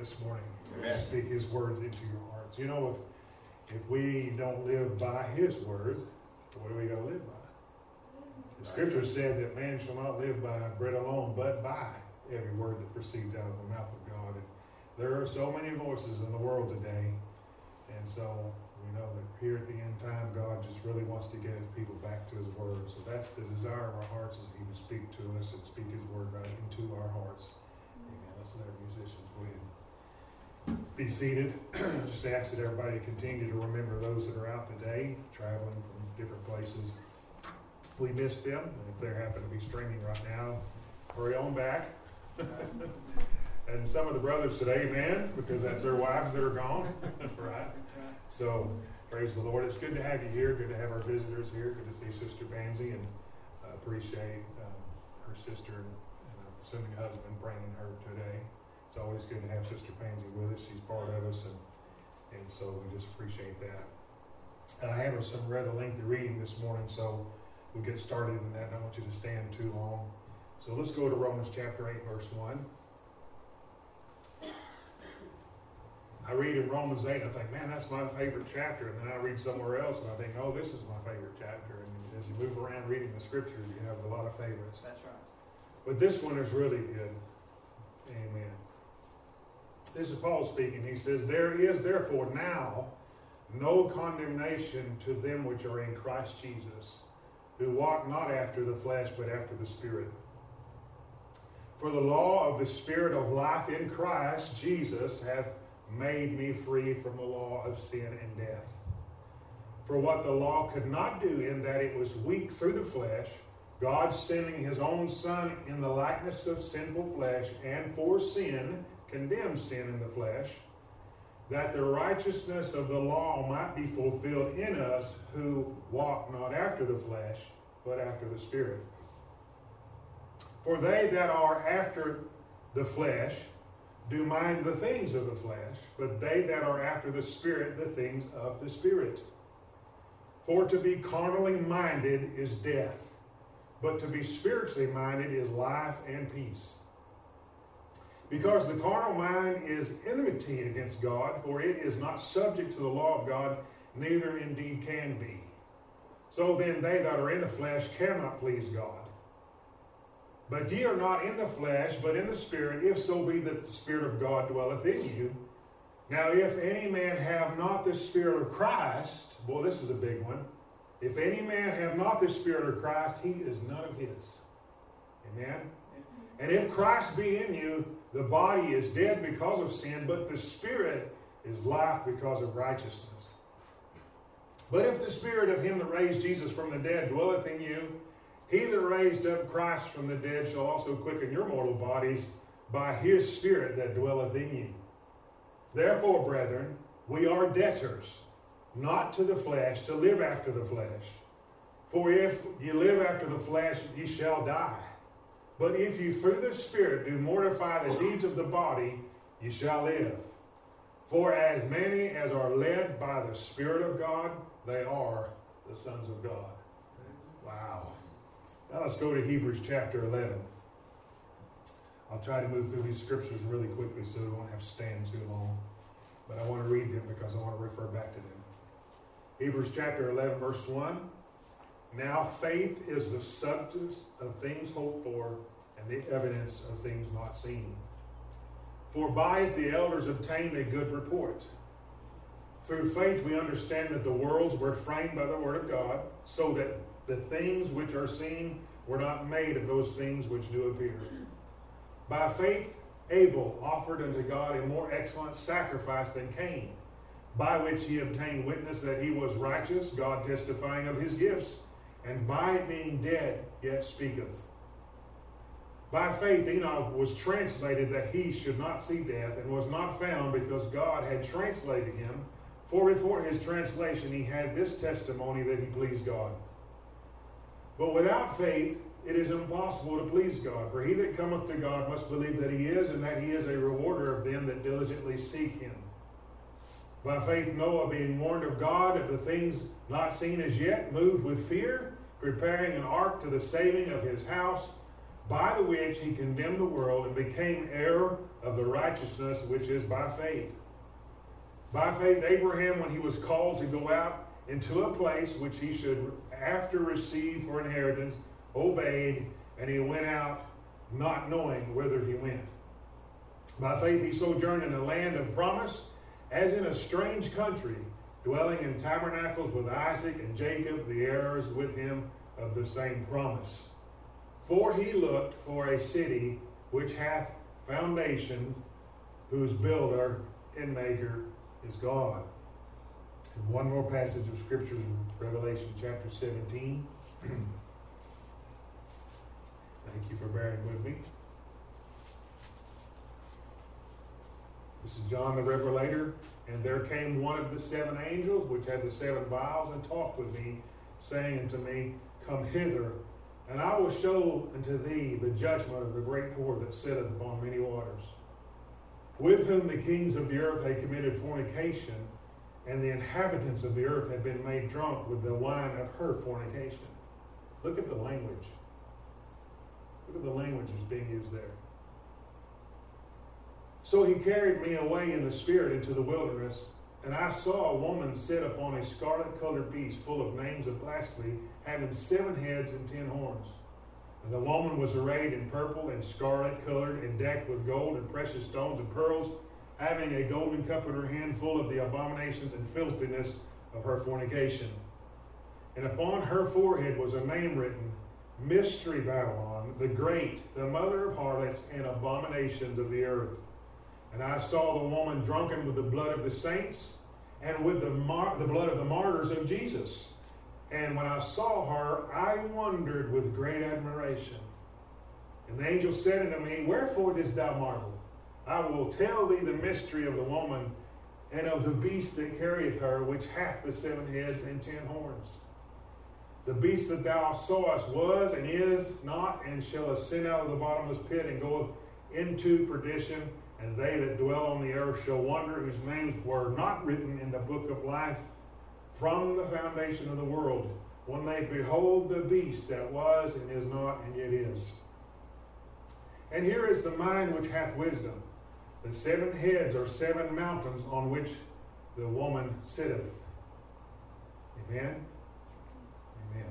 this morning. Amen. Speak His words into your hearts. You know, if we don't live by His words, what are we going to live by? The Scripture said that man shall not live by bread alone, but by every word that proceeds out of the mouth of God. And there are so many voices in the world today, and so we know that here at the end time, God just really wants to get His people back to His Word. So that's the desire of our hearts, is He would speak to us and speak His Word right into our hearts. Amen. Let's let our musicians go ahead and be seated. Just ask that everybody continue to remember those that are out today, traveling from different places. We miss them, and if they happen to be streaming right now, hurry on back. And some of the brothers said amen, because that's their wives that are gone. Right? So, praise the Lord. It's good to have you here. Good to have our visitors here. Good to see Sister Banzi, and appreciate her sister and assuming husband bringing her today. It's always good to have Sister Pansy with us. She's part of us, and so we just appreciate that. And I have some rather lengthy reading this morning, so we'll get started in that. I don't want you to stand too long. So let's go to Romans chapter 8, verse 1. I read in Romans 8, and I think, man, that's my favorite chapter. And then I read somewhere else, and I think, oh, this is my favorite chapter. And as you move around reading the Scriptures, you have a lot of favorites. That's right. But this one is really good. Amen. This is Paul speaking. He says, there is therefore now no condemnation to them which are in Christ Jesus, who walk not after the flesh, but after the Spirit. For the law of the Spirit of life in Christ Jesus hath made me free from the law of sin and death. For what the law could not do, in that it was weak through the flesh, God sending His own Son in the likeness of sinful flesh, and for sin, condemned sin in the flesh, that the righteousness of the law might be fulfilled in us who walk not after the flesh, but after the Spirit. For they that are after the flesh do mind the things of the flesh, but they that are after the Spirit, the things of the Spirit. For to be carnally minded is death, but to be spiritually minded is life and peace. Because the carnal mind is enmity against God, for it is not subject to the law of God, neither indeed can be. So then they that are in the flesh cannot please God. But ye are not in the flesh, but in the Spirit, if so be that the Spirit of God dwelleth in you. Now if any man have not the Spirit of Christ, boy, this is a big one. If any man have not the Spirit of Christ, he is none of his. Amen? And if Christ be in you, the body is dead because of sin, but the Spirit is life because of righteousness. But if the Spirit of Him that raised Jesus from the dead dwelleth in you, He that raised up Christ from the dead shall also quicken your mortal bodies by His Spirit that dwelleth in you. Therefore, brethren, we are debtors, not to the flesh, to live after the flesh. For if ye live after the flesh, ye shall die. But if you through the Spirit do mortify the deeds of the body, ye shall live. For as many as are led by the Spirit of God, they are the sons of God. Wow. Now let's go to Hebrews chapter 11. I'll try to move through these scriptures really quickly so we won't have to stand too long. But I want to read them because I want to refer back to them. Hebrews chapter 11, verse 1. Now faith is the substance of things hoped for, and the evidence of things not seen. For by it the elders obtained a good report. Through faith we understand that the worlds were framed by the word of God, so that the things which are seen were not made of those things which do appear. By faith Abel offered unto God a more excellent sacrifice than Cain, by which he obtained witness that he was righteous, God testifying of his gifts, and by it being dead yet speaketh. By faith Enoch was translated that he should not see death, and was not found, because God had translated him. For before his translation he had this testimony, that he pleased God. But without faith it is impossible to please God. For he that cometh to God must believe that he is, and that he is a rewarder of them that diligently seek him. By faith Noah, being warned of God of the things not seen as yet, moved with fear, preparing an ark to the saving of his house, by the which he condemned the world and became heir of the righteousness which is by faith. By faith, Abraham, when he was called to go out into a place which he should after receive for inheritance, obeyed, and he went out not knowing whither he went. By faith, he sojourned in a land of promise, as in a strange country, dwelling in tabernacles with Isaac and Jacob, the heirs with him of the same promise. For he looked for a city which hath foundation, whose builder and maker is God. And one more passage of Scripture in Revelation chapter 17. Thank you for bearing with me. This is John the Revelator. And there came one of the seven angels, which had the seven vials, and talked with me, saying unto me, Come hither, and I will show unto thee the judgment of the great whore that sitteth upon many waters, with whom the kings of the earth had committed fornication, and the inhabitants of the earth had been made drunk with the wine of her fornication. Look at the language. Look at the language that's being used there. So he carried me away in the spirit into the wilderness, and I saw a woman sit upon a scarlet-colored beast full of names of blasphemy, having 7 heads and 10 horns. And the woman was arrayed in purple and scarlet-colored, and decked with gold and precious stones and pearls, having a golden cup in her hand full of the abominations and filthiness of her fornication. And upon her forehead was a name written, Mystery Babylon, the Great, the mother of harlots and abominations of the earth. And I saw the woman drunken with the blood of the saints and with the blood of the martyrs of Jesus. And when I saw her, I wondered with great admiration. And the angel said unto me, Wherefore didst thou marvel? I will tell thee the mystery of the woman and of the beast that carrieth her, which hath the 7 heads and 10 horns. The beast that thou sawest was and is not, and shall ascend out of the bottomless pit and go into perdition. And they that dwell on the earth shall wonder, whose names were not written in the book of life from the foundation of the world, when they behold the beast that was and is not and yet is. And here is the mind which hath wisdom. The 7 heads are 7 mountains on which the woman sitteth. Amen? Amen.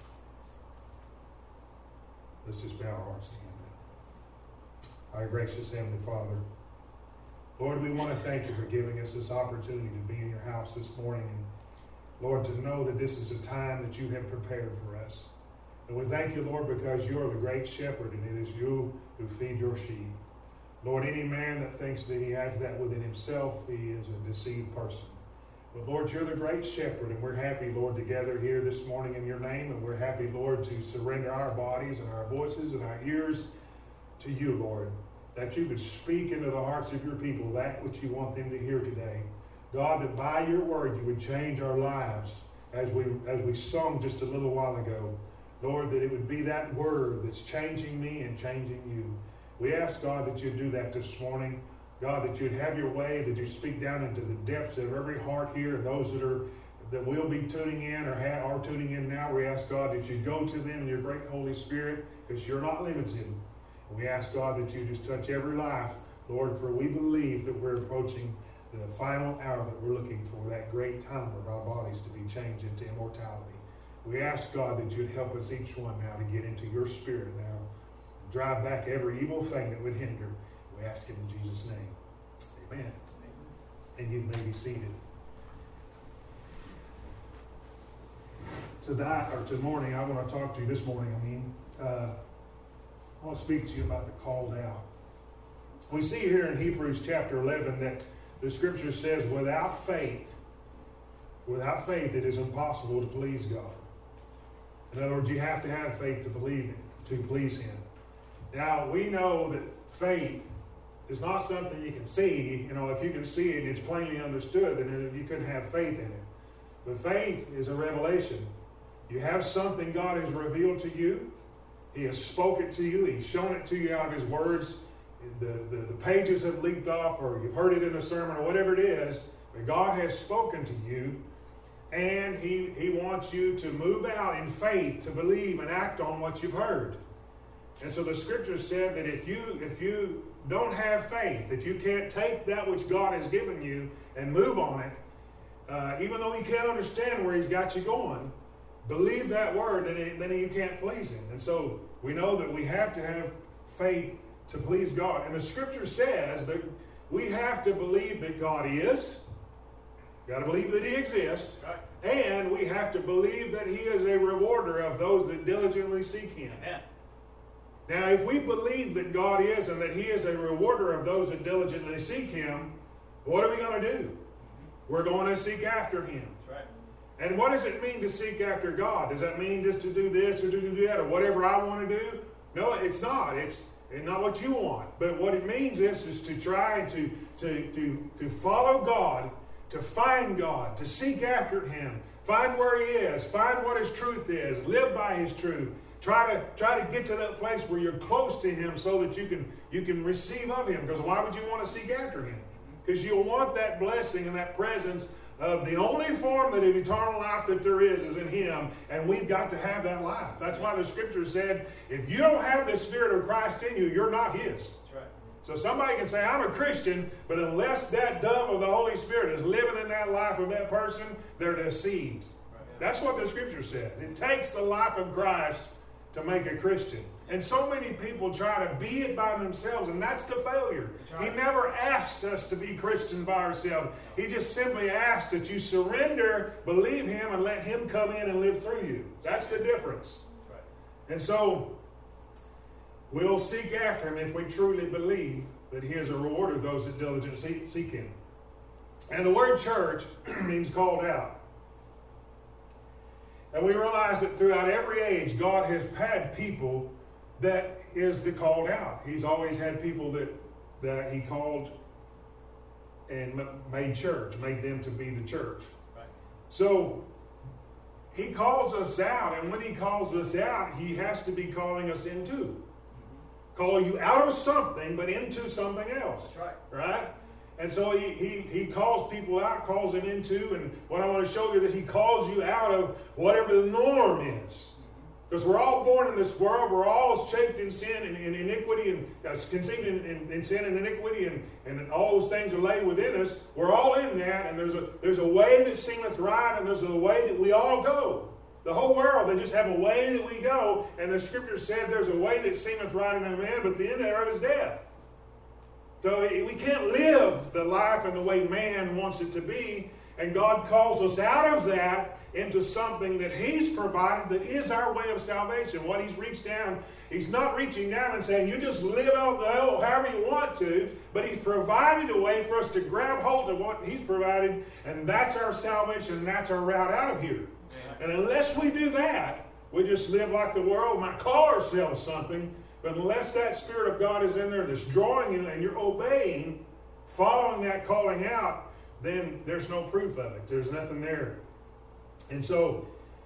Let's just bow our hearts to Him now. Our gracious Heavenly Father, Lord, we want to thank you for giving us this opportunity to be in your house this morning. And Lord, to know that this is a time that you have prepared for us. And we thank you, Lord, because you are the great shepherd, and it is you who feed your sheep. Lord, any man that thinks that he has that within himself, he is a deceived person. But Lord, you're the great shepherd, and we're happy, Lord, to gather here this morning in your name, and we're happy, Lord, to surrender our bodies and our voices and our ears to you, Lord, that you could speak into the hearts of your people that which you want them to hear today. God, that by your word you would change our lives as we sung just a little while ago. Lord, that it would be that word that's changing me and changing you. We ask, God, that you'd do that this morning. God, that you'd have your way, that you'd speak down into the depths of every heart here, and those that will be tuning in or are tuning in now. We ask, God, that you'd go to them in your great Holy Spirit, because you're not limited. We ask, God, that you just touch every life, Lord, for we believe that we're approaching the final hour that we're looking for, that great time of our bodies to be changed into immortality. We ask, God, that you'd help us each one now to get into your spirit now. Drive back every evil thing that would hinder. We ask it in Jesus' name. Amen. And you may be seated. Tonight, or tomorrow, I want to talk to you this morning, I want to speak to you about the called out. We see here in Hebrews chapter 11 that the scripture says, without faith it is impossible to please God. In other words, you have to have faith to please Him. Now, we know that faith is not something you can see. You know, if you can see it, it's plainly understood, then you couldn't have faith in it. But faith is a revelation. You have something God has revealed to you. He has spoken it to you. He's shown it to you out of His words. The pages have leaped off, or you've heard it in a sermon, or whatever it is. But God has spoken to you, and He wants you to move out in faith to believe and act on what you've heard. And so the scripture said that if you don't have faith, if you can't take that which God has given you and move on it, even though you can't understand where He's got you going, believe that word, and then you can't please Him. And so we know that we have to have faith to please God. And the scripture says that we have to believe that God is. Got to believe that He exists. Right. And we have to believe that He is a rewarder of those that diligently seek Him. Amen. Now, if we believe that God is and that He is a rewarder of those that diligently seek Him, what are we going to do? Mm-hmm. We're going to seek after Him. That's right. And what does it mean to seek after God? Does that mean just to do this or to do that or whatever I want to do? No, it's not. It's not what you want. But what it means is to try to follow God, to find God, to seek after Him, find where He is, find what His truth is, live by His truth. Try to get to that place where you're close to Him so that you can receive of Him. Because why would you want to seek after Him? Because you'll want that blessing and that presence of the only form of eternal life that there is in Him, and we've got to have that life. That's why the scripture said, if you don't have the Spirit of Christ in you, you're not His. That's right. So somebody can say, I'm a Christian, but unless that dove of the Holy Spirit is living in that life of that person, they're deceived. Right. That's what the scripture says. It takes the life of Christ to make a Christian. And so many people try to be it by themselves, and that's the failure. Right. He never asked us to be Christians by ourselves. He just simply asked that you surrender, believe Him, and let Him come in and live through you. That's the difference. Right. And so, we'll seek after Him if we truly believe that He is a rewarder of those that diligently seek Him. And the word church means called out. And we realize that throughout every age, God has had people that is the called out. He's always had people that He called and made church, made them to be the church. Right. So He calls us out, and when He calls us out, He has to be calling us into. Mm-hmm. Call you out of something, but into something else. That's right. Right? And so he calls people out, calls them into, and what I want to show you that He calls you out of whatever the norm is. Because we're all born in this world, we're all shaped in sin and in iniquity, and conceived in sin and iniquity, and all those things are laid within us. We're all in that, and there's a way that seemeth right, and there's a way that we all go. The whole world, they just have a way that we go, and the scripture said there's a way that seemeth right in a man, but the end thereof is death. So we can't live the life in the way man wants it to be, and God calls us out of that into something that He's provided that is our way of salvation. What He's reached down, He's not reaching down and saying, you just live out the hell however you want to, but He's provided a way for us to grab hold of what He's provided, and that's our salvation, and that's our route out of here. Yeah. And unless we do that, we just live like the world, might call ourselves something, but unless that Spirit of God is in there that's drawing you and you're obeying, following that calling out, then there's no proof of it. There's nothing there. And so,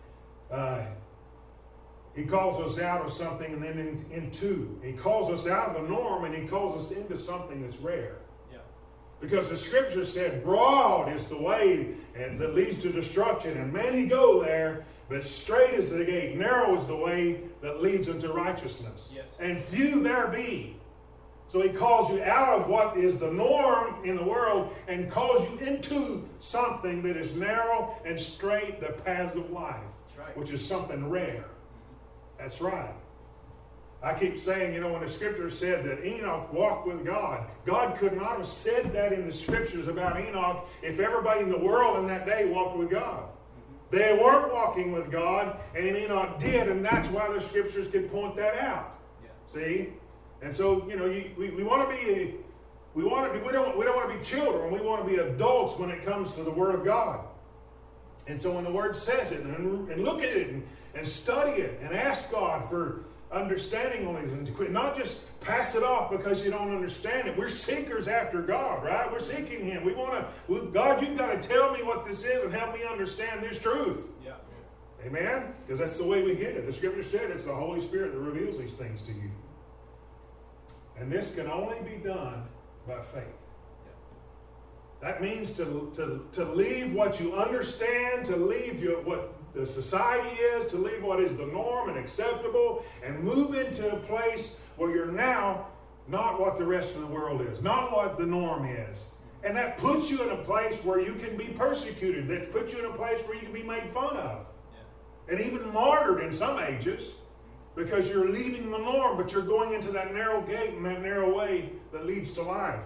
He calls us out of something and then into. He calls us out of the norm and He calls us into something that's rare. Yeah. Because the scripture said, broad is the way and that leads to destruction, and many go there, but straight is the gate, narrow is the way that leads unto righteousness. Yes. And few there be. So He calls you out of what is the norm in the world and calls you into something that is narrow and straight, the paths of life. That's right. Which is something rare. That's right. I keep saying, when the scripture said that Enoch walked with God, God could not have said that in the scriptures about Enoch if everybody in the world in that day walked with God. They weren't walking with God, and Enoch did, and that's why the scriptures could point that out. Yeah. See? And so, we want to be, we don't want to be children. We want to be adults when it comes to the Word of God. And so when the Word says it, and look at it, and study it, and ask God for understanding on it, and not just pass it off because you don't understand it. We're seekers after God, right? We're seeking Him. God, you've got to tell me what this is and help me understand this truth. Yeah. Amen? Because that's the way we get it. The scripture said it's the Holy Spirit that reveals these things to you. And this can only be done by faith. That means to leave what you understand, to leave what the society is, to leave what is the norm and acceptable, and move into a place where you're now not what the rest of the world is, not what the norm is. And that puts you in a place where you can be persecuted. That puts you in a place where you can be made fun of. Yeah. And even martyred in some ages, because you're leaving the norm, but you're going into that narrow gate and that narrow way that leads to life.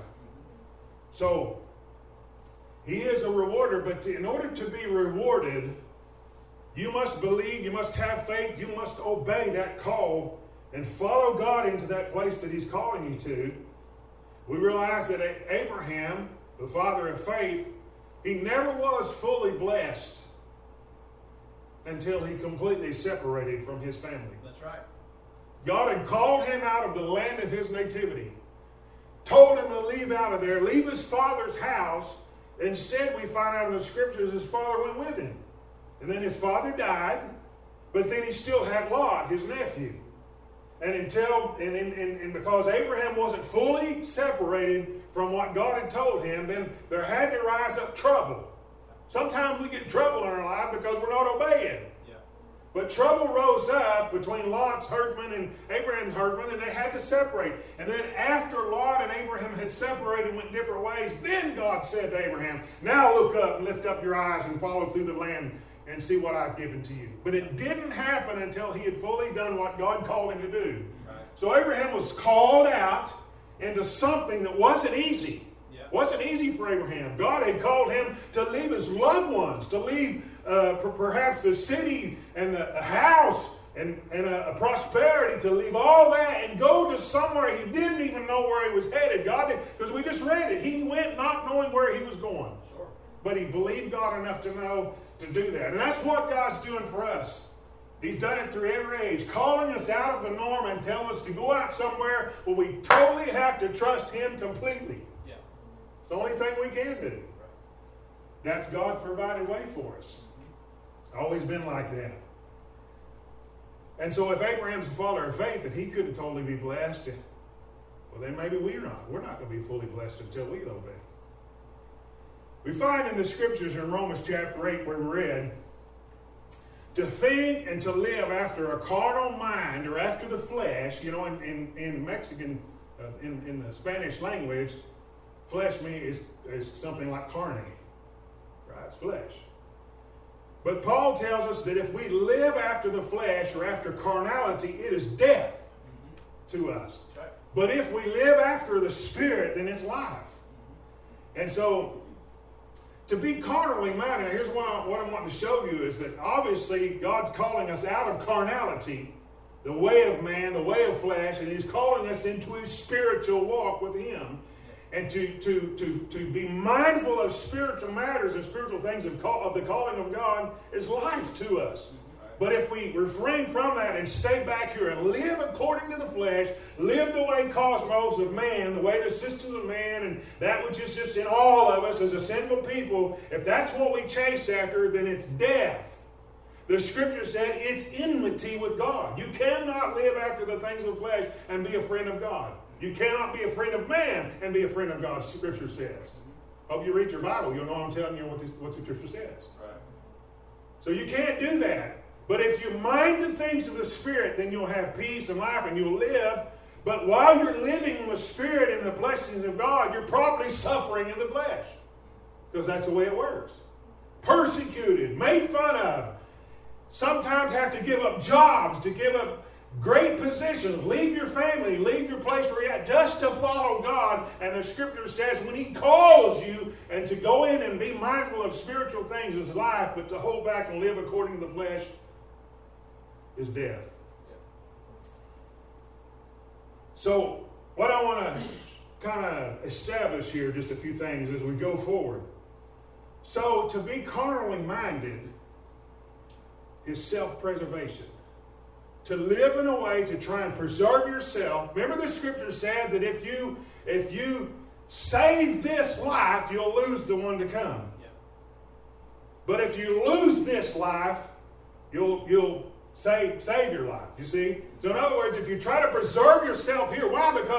So, he is a rewarder, but in order to be rewarded, you must believe, you must have faith, you must obey that call and follow God into that place that he's calling you to. We realize that Abraham, the father of faith, he never was fully blessed until he completely separated from his family. That's right. God had called him out of the land of his nativity, told him to leave out of there, leave his father's house. Instead, we find out in the scriptures his father went with him. And then his father died, but then he still had Lot, his nephew. And because Abraham wasn't fully separated from what God had told him, then there had to rise up trouble. Sometimes we get trouble in our life because we're not obeying. Yeah. But trouble rose up between Lot's herdsmen and Abraham's herdsmen, and they had to separate. And then after Lot and Abraham had separated and went different ways, then God said to Abraham, now look up and lift up your eyes and follow through the land and see what I've given to you. But it didn't happen until he had fully done what God called him to do. Right. So Abraham was called out into something that wasn't easy. Yeah. Wasn't easy for Abraham. God had called him to leave his loved ones, to leave perhaps the city and the house and a prosperity, to leave all that and go to somewhere he didn't even know where he was headed. God did, because we just read it. He went not knowing where he was going. Sure. But he believed God enough to know to do that. And that's what God's doing for us. He's done it through every age, calling us out of the norm and telling us to go out somewhere where we totally have to trust him completely. Yeah. It's the only thing we can do. That's God's provided way for us. Always been like that. And so if Abraham's a father of faith and he couldn't totally be blessed, well then maybe we're not. We're not going to be fully blessed until we obey. We find in the scriptures in Romans chapter 8 where we read, to think and to live after a carnal mind or after the flesh, in Mexican, in the Spanish language, flesh is something like carne, right? It's flesh. But Paul tells us that if we live after the flesh or after carnality, it is death to us. Right. But if we live after the Spirit, then it's life. And so, to be carnally minded, here's what I'm wanting to show you is that obviously God's calling us out of carnality, the way of man, the way of flesh, and he's calling us into his spiritual walk with him. And to be mindful of spiritual matters and spiritual things of the calling of God is life to us. But if we refrain from that and stay back here and live according to the flesh, live the way cosmos of man, the way the systems of man, and that which is just in all of us as a sinful people, if that's what we chase after, then it's death. The scripture said it's enmity with God. You cannot live after the things of the flesh and be a friend of God. You cannot be a friend of man and be a friend of God, scripture says. Hope you read your Bible. You'll know I'm telling you what the scripture says. Right. So you can't do that. But if you mind the things of the Spirit, then you'll have peace and life and you'll live. But while you're living in the Spirit and the blessings of God, you're probably suffering in the flesh. Because that's the way it works. Persecuted, made fun of. Sometimes have to give up jobs, to give up great positions, leave your family, leave your place where you're at, just to follow God. And the scripture says when he calls you and to go in and be mindful of spiritual things is life, but to hold back and live according to the flesh is death. So what I want to kind of establish here, just a few things as we go forward. So to be carnally minded is self-preservation. To live in a way to try and preserve yourself. Remember the scripture said that if you save this life, you'll lose the one to come. Yeah. But if you lose this life, you'll save your life. You see? So in other words, if you try to preserve yourself here, why? Because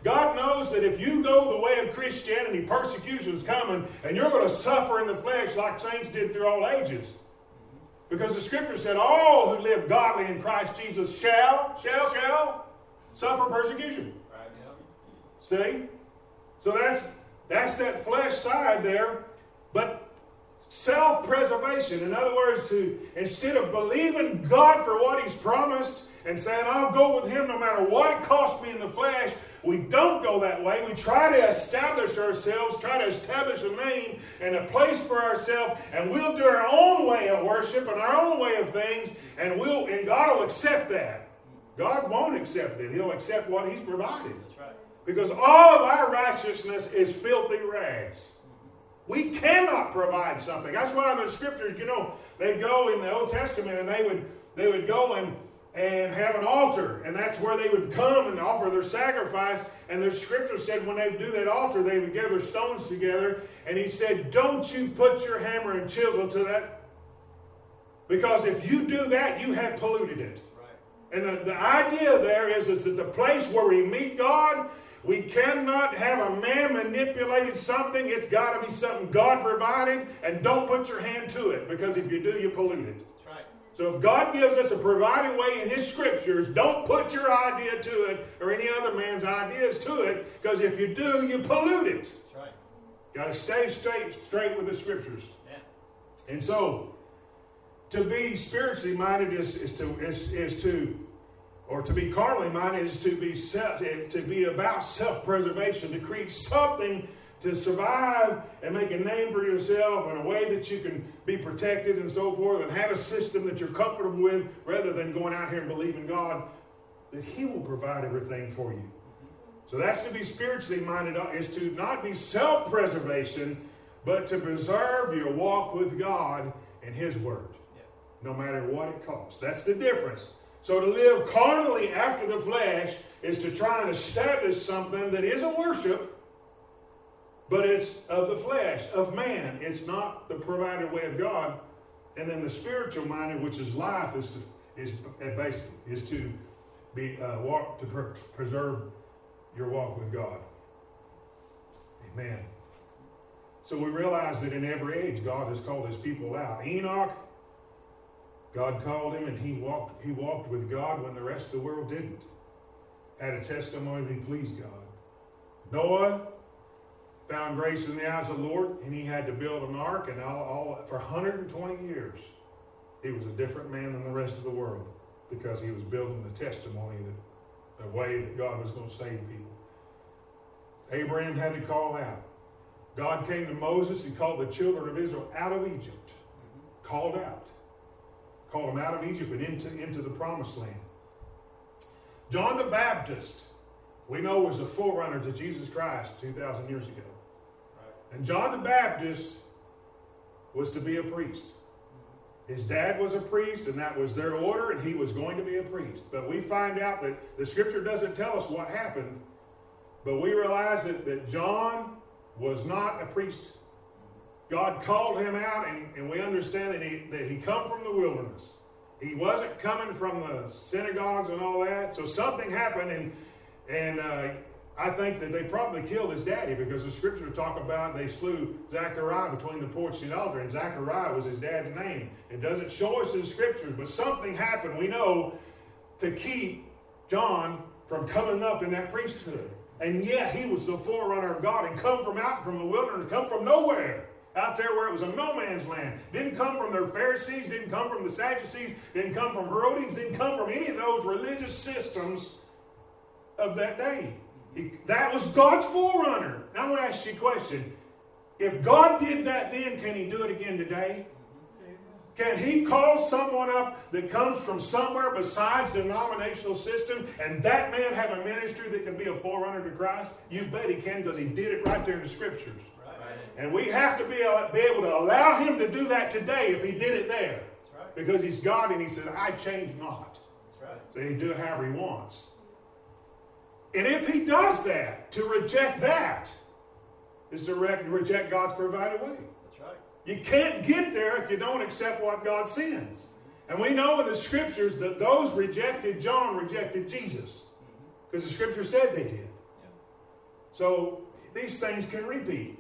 God knows that if you go the way of Christianity, persecution is coming, and you're going to suffer in the flesh like saints did through all ages. Because the Scripture said, all who live godly in Christ Jesus shall suffer persecution. Right, yeah. See? So that's that flesh side there. But self-preservation, in other words, instead of believing God for what He's promised and saying, I'll go with Him no matter what it costs me in the flesh, we don't go that way. We try to establish ourselves, try to establish a name and a place for ourselves, and we'll do our own way of worship and our own way of things, and God will accept that. God won't accept it. He'll accept what He's provided. That's right. Because all of our righteousness is filthy rags. We cannot provide something. That's why in the Scriptures, they go in the Old Testament and they would go and have an altar, and that's where they would come and offer their sacrifice. And the Scripture said when they do that altar, they would gather stones together, and He said, don't you put your hammer and chisel to that, because if you do that, you have polluted it. Right. And the idea there is that the place where we meet God, we cannot have a man manipulated something. It's got to be something God provided, and don't put your hand to it, because if you do, you pollute it. So if God gives us a provided way in His Scriptures, don't put your idea to it or any other man's ideas to it, because if you do, you pollute it. That's right. Got to stay straight with the Scriptures. Yeah. And so, to be spiritually minded to be carnally minded is to be about self-preservation, to create something to survive and make a name for yourself in a way that you can be protected and so forth, and have a system that you're comfortable with, rather than going out here and believing God that He will provide everything for you. So that's to be spiritually minded, is to not be self-preservation, but to preserve your walk with God and His Word, no matter what it costs. That's the difference. So to live carnally after the flesh is to try and establish something that is a worship, but it's of the flesh, of man. It's not the provided way of God. And then the spiritual minded, which is life, is to be preserve your walk with God. Amen. So we realize that in every age, God has called His people out. Enoch, God called him, and he walked with God when the rest of the world didn't. Had a testimony that he pleased God. Noah found grace in the eyes of the Lord, and he had to build an ark, and all for 120 years he was a different man than the rest of the world, because he was building the testimony, the way that God was going to save people. Abraham had to call out. God came to Moses. He called the children of Israel out of Egypt. Called out. Called them out of Egypt and into the promised land. John the Baptist, we know, was a forerunner to Jesus Christ 2,000 years ago. Right. And John the Baptist was to be a priest. His dad was a priest, and that was their order, and he was going to be a priest. But we find out that the Scripture doesn't tell us what happened, but we realize that John was not a priest. God called him out, and we understand that he come from the wilderness. He wasn't coming from the synagogues and all that. So something happened, and I think that they probably killed his daddy, because the Scriptures talk about they slew Zechariah between the porch and the altar, and Zechariah was his dad's name. It doesn't show us in the Scriptures, but something happened, we know, to keep John from coming up in that priesthood. And yet he was the forerunner of God, and come from out from the wilderness, come from nowhere. Out there where it was a no man's land. Didn't come from the Pharisees, didn't come from the Sadducees, didn't come from Herodians, didn't come from any of those religious systems of that day. That was God's forerunner. Now I want to ask you a question. If God did that then, can He do it again today? Can He call someone up that comes from somewhere besides the denominational system, and that man have a ministry that can be a forerunner to Christ? You bet He can, because He did it right there in the Scriptures. And we have to be able to allow Him to do that today if He did it there. That's right. Because He's God, and He said, I change not. That's right. So He can do it however He wants. And if He does that, to reject that is to reject God's provided way. That's right. You can't get there if you don't accept what God sends. And we know in the Scriptures that those rejected John rejected Jesus. Because the Scripture said they did. So these things can repeat.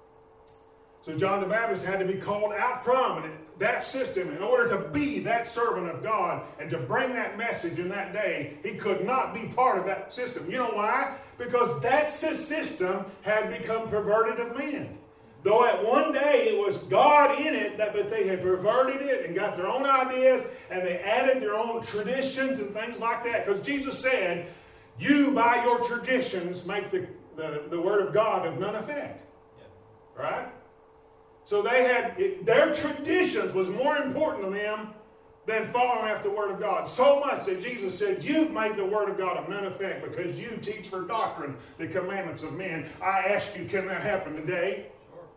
So John the Baptist had to be called out from that system in order to be that servant of God and to bring that message in that day. He could not be part of that system. You know why? Because that system had become perverted of men. Though at one day it was God in it, but they had perverted it and got their own ideas and they added their own traditions and things like that. Because Jesus said, you by your traditions make the word of God of none effect. Yeah. Right? So their traditions was more important to them than following after the word of God. So much that Jesus said, you've made the word of God of none effect because you teach for doctrine the commandments of men. I ask you, can that happen today?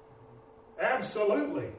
Absolutely.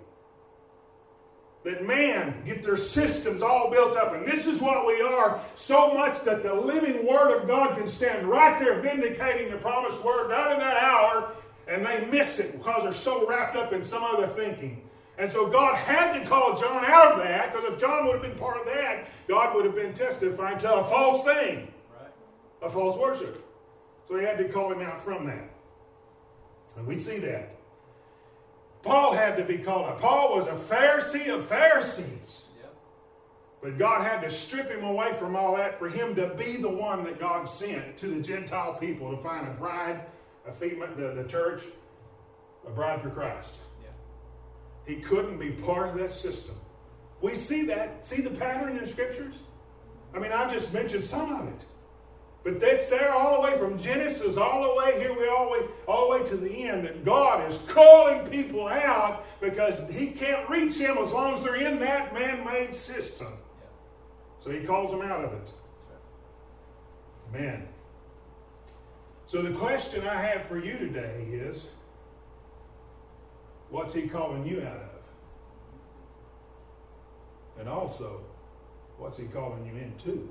That man get their systems all built up. And this is what we are, so much that the living word of God can stand right there vindicating the promised word right in that hour, and they miss it because they're so wrapped up in some other thinking. And so God had to call John out of that, because if John would have been part of that, God would have been testifying to a false thing. Right. A false worship. So he had to call him out from that. And we see that. Paul had to be called out. Paul was a Pharisee of Pharisees. Yep. But God had to strip him away from all that for him to be the one that God sent to the Gentile people to find a bride, the church, a bride for Christ. Yep. He couldn't be part of that system. We see that. See the pattern in the Scriptures? I mean, I just mentioned some of it. But that's there all the way from Genesis all the way here, all the way to the end, that God is calling people out because he can't reach them as long as they're in that man-made system. Yeah. So he calls them out of it. Right. Man. So the question I have for you today is, what's he calling you out of? And also, what's he calling you into?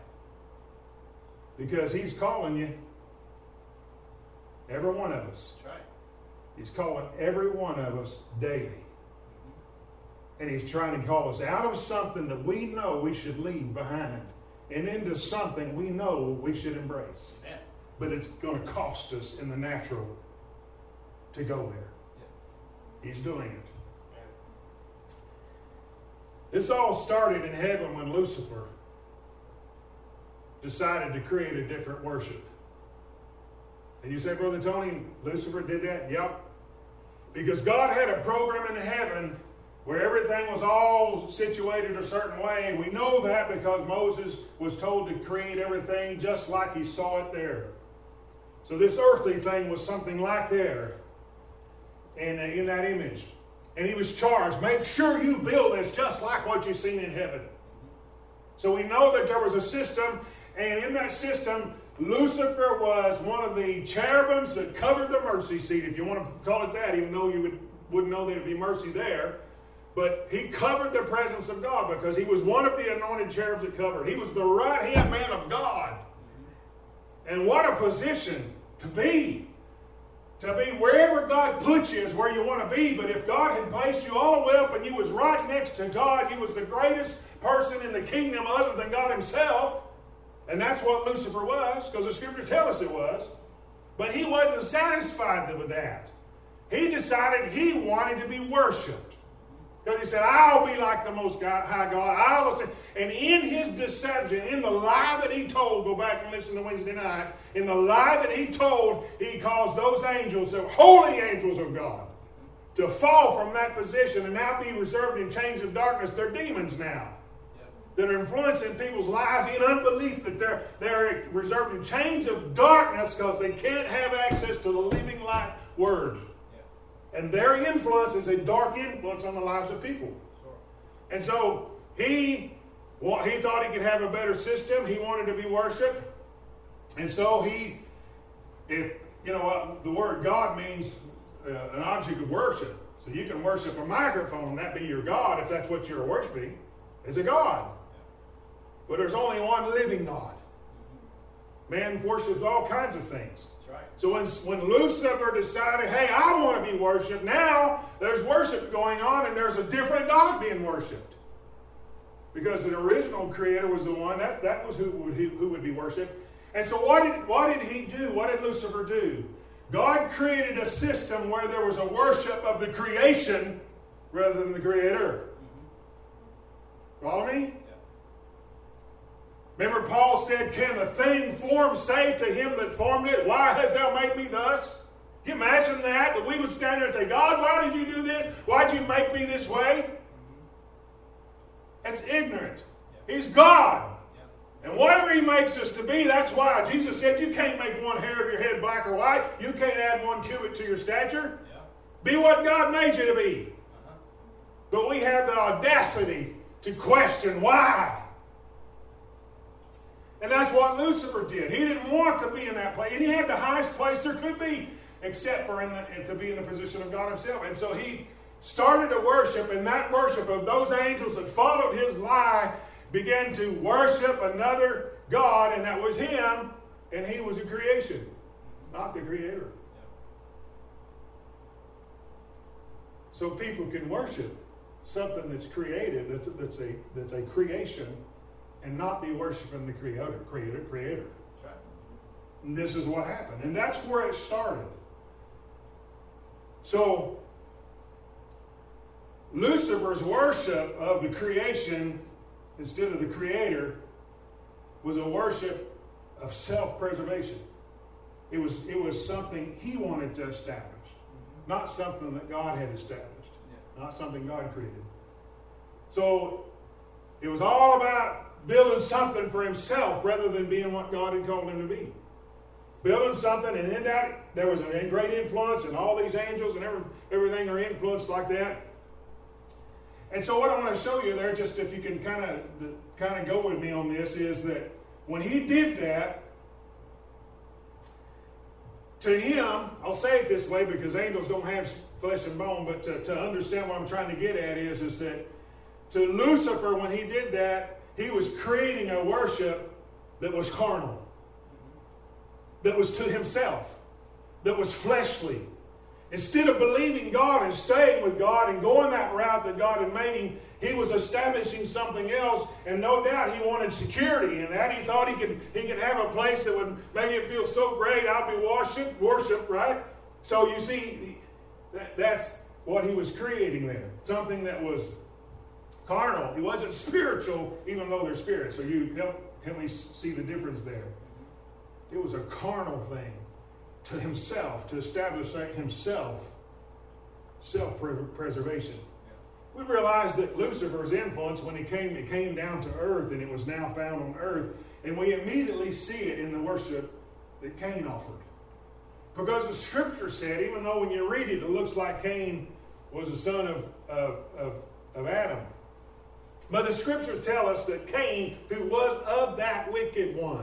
Because he's calling you, every one of us. That's right. He's calling every one of us daily. Mm-hmm. And he's trying to call us out of something that we know we should leave behind and into something we know we should embrace. Yeah. But it's going to cost us in the natural to go there. Yeah. He's doing it. Yeah. This all started in heaven when Lucifer decided to create a different worship. And you say, Brother Tony, Lucifer did that? Yep. Because God had a program in heaven where everything was all situated a certain way. And we know that because Moses was told to create everything just like he saw it there. So this earthly thing was something like there in that image. And he was charged, make sure you build this just like what you've seen in heaven. So we know that there was a system. And in that system, Lucifer was one of the cherubims that covered the mercy seat, if you want to call it that, even though you wouldn't know there'd be mercy there. But he covered the presence of God because he was one of the anointed cherubs that covered. He was the right-hand man of God. And what a position to be. To be wherever God puts you is where you want to be. But if God had placed you all the way up and you was right next to God, you was the greatest person in the kingdom other than God himself. And that's what Lucifer was, because the Scriptures tell us it was. But he wasn't satisfied with that. He decided he wanted to be worshipped. Because he said, I'll be like the Most High God. And in his deception, in the lie that he told, go back and listen to Wednesday night, in the lie that he told, he caused those angels, the holy angels of God, to fall from that position and now be reserved in chains of darkness. They're demons now. That are influencing people's lives in unbelief, that they're reserved in chains of darkness because they can't have access to the living light word. Yeah. And their influence is a dark influence on the lives of people. Sure. And so he thought he could have a better system. He wanted to be worshipped. And so the word God means an object of worship. So you can worship a microphone, that be your God, if that's what you're worshiping, is a God. But there's only one living God. Man worships all kinds of things. That's right. So when Lucifer decided, hey, I want to be worshipped, now there's worship going on and there's a different God being worshipped. Because the original creator was the one, that was who would be worshipped. And so what did he do? What did Lucifer do? God created a system where there was a worship of the creation rather than the Creator. Follow me? Remember Paul said, can the thing formed say to him that formed it, why hast thou made me thus? Can you imagine that? That we would stand there and say, God, why did you do this? Why did you make me this way? That's ignorant. He's God. And whatever He makes us to be, that's why. Jesus said you can't make one hair of your head black or white. You can't add one cubit to your stature. Be what God made you to be. But we have the audacity to question why. And that's what Lucifer did. He didn't want to be in that place. And he had the highest place there could be, except for to be in the position of God Himself. And so he started to worship, and that worship of those angels that followed his lie began to worship another God, and that was him, and he was a creation, not the Creator. So people can worship something that's created, that's a creation, and not be worshiping the Creator. Right. And this is what happened. And that's where it started. So, Lucifer's worship of the creation instead of the Creator was a worship of self-preservation. It was something he wanted to establish, not something that God had established, not something God created. So, it was all about building something for himself rather than being what God had called him to be. Building something, and in that there was a great influence, and all these angels and everything are influenced like that. And so what I want to show you there, just if you can kind of go with me on this, is that when he did that, to him, I'll say it this way because angels don't have flesh and bone, but to understand what I'm trying to get at is that to Lucifer, when he did that, he was creating a worship that was carnal, that was to himself, that was fleshly. Instead of believing God and staying with God and going that route that God had made him, he was establishing something else, and no doubt he wanted security in that. He thought he could have a place that would make him feel so great, I'll be worshipped, right? So you see, that's what he was creating there. Something that was carnal. He wasn't spiritual, even though they're spirits. So you help me see the difference there. It was a carnal thing to himself, to establish himself, self-preservation. We realize that Lucifer's influence, when it came down to earth, and it was now found on earth, and we immediately see it in the worship that Cain offered. Because the Scripture said, even though when you read it, it looks like Cain was the son of Adam. But the Scriptures tell us that Cain, who was of that wicked one.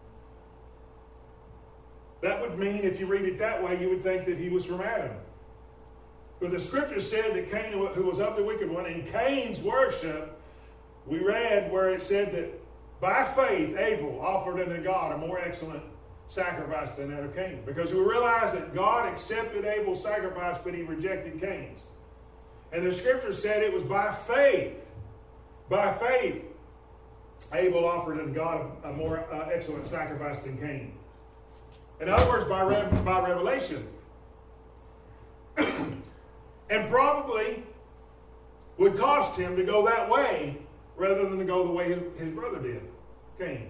That would mean, if you read it that way, you would think that he was from Adam. But the Scripture said that Cain, who was of the wicked one, in Cain's worship, we read where it said that by faith Abel offered unto God a more excellent sacrifice than that of Cain. Because we realize that God accepted Abel's sacrifice, but he rejected Cain's. And the Scripture said it was by faith, Abel offered unto God a more excellent sacrifice than Cain. In other words, by revelation. And probably would cost him to go that way rather than to go the way his brother did, Cain.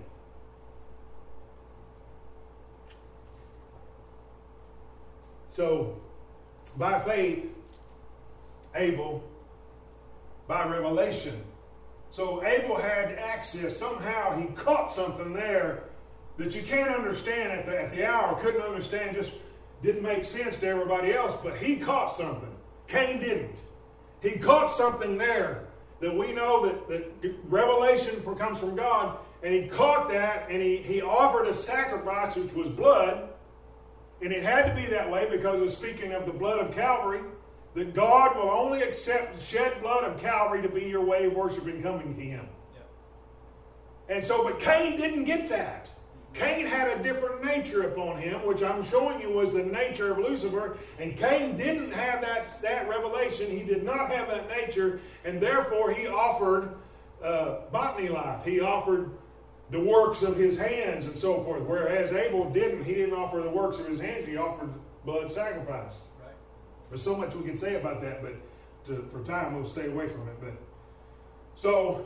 So, by faith, Abel, by revelation. So Abel had access. Somehow he caught something there that you can't understand at the hour, couldn't understand, just didn't make sense to everybody else, but he caught something. Cain didn't. He caught something there that we know that revelation comes from God, and he caught that, and he offered a sacrifice which was blood, and it had to be that way because of speaking of the blood of Calvary, that God will only accept the shed blood of Calvary to be your way of worshiping coming to him. Yeah. And so, but Cain didn't get that. Cain had a different nature upon him, which I'm showing you was the nature of Lucifer. And Cain didn't have that revelation. He did not have that nature. And therefore he offered botany life. He offered the works of his hands and so forth. Whereas Abel didn't. He didn't offer the works of his hands. He offered blood sacrifice. Right. There's so much we can say about that, but for time we'll stay away from it. But so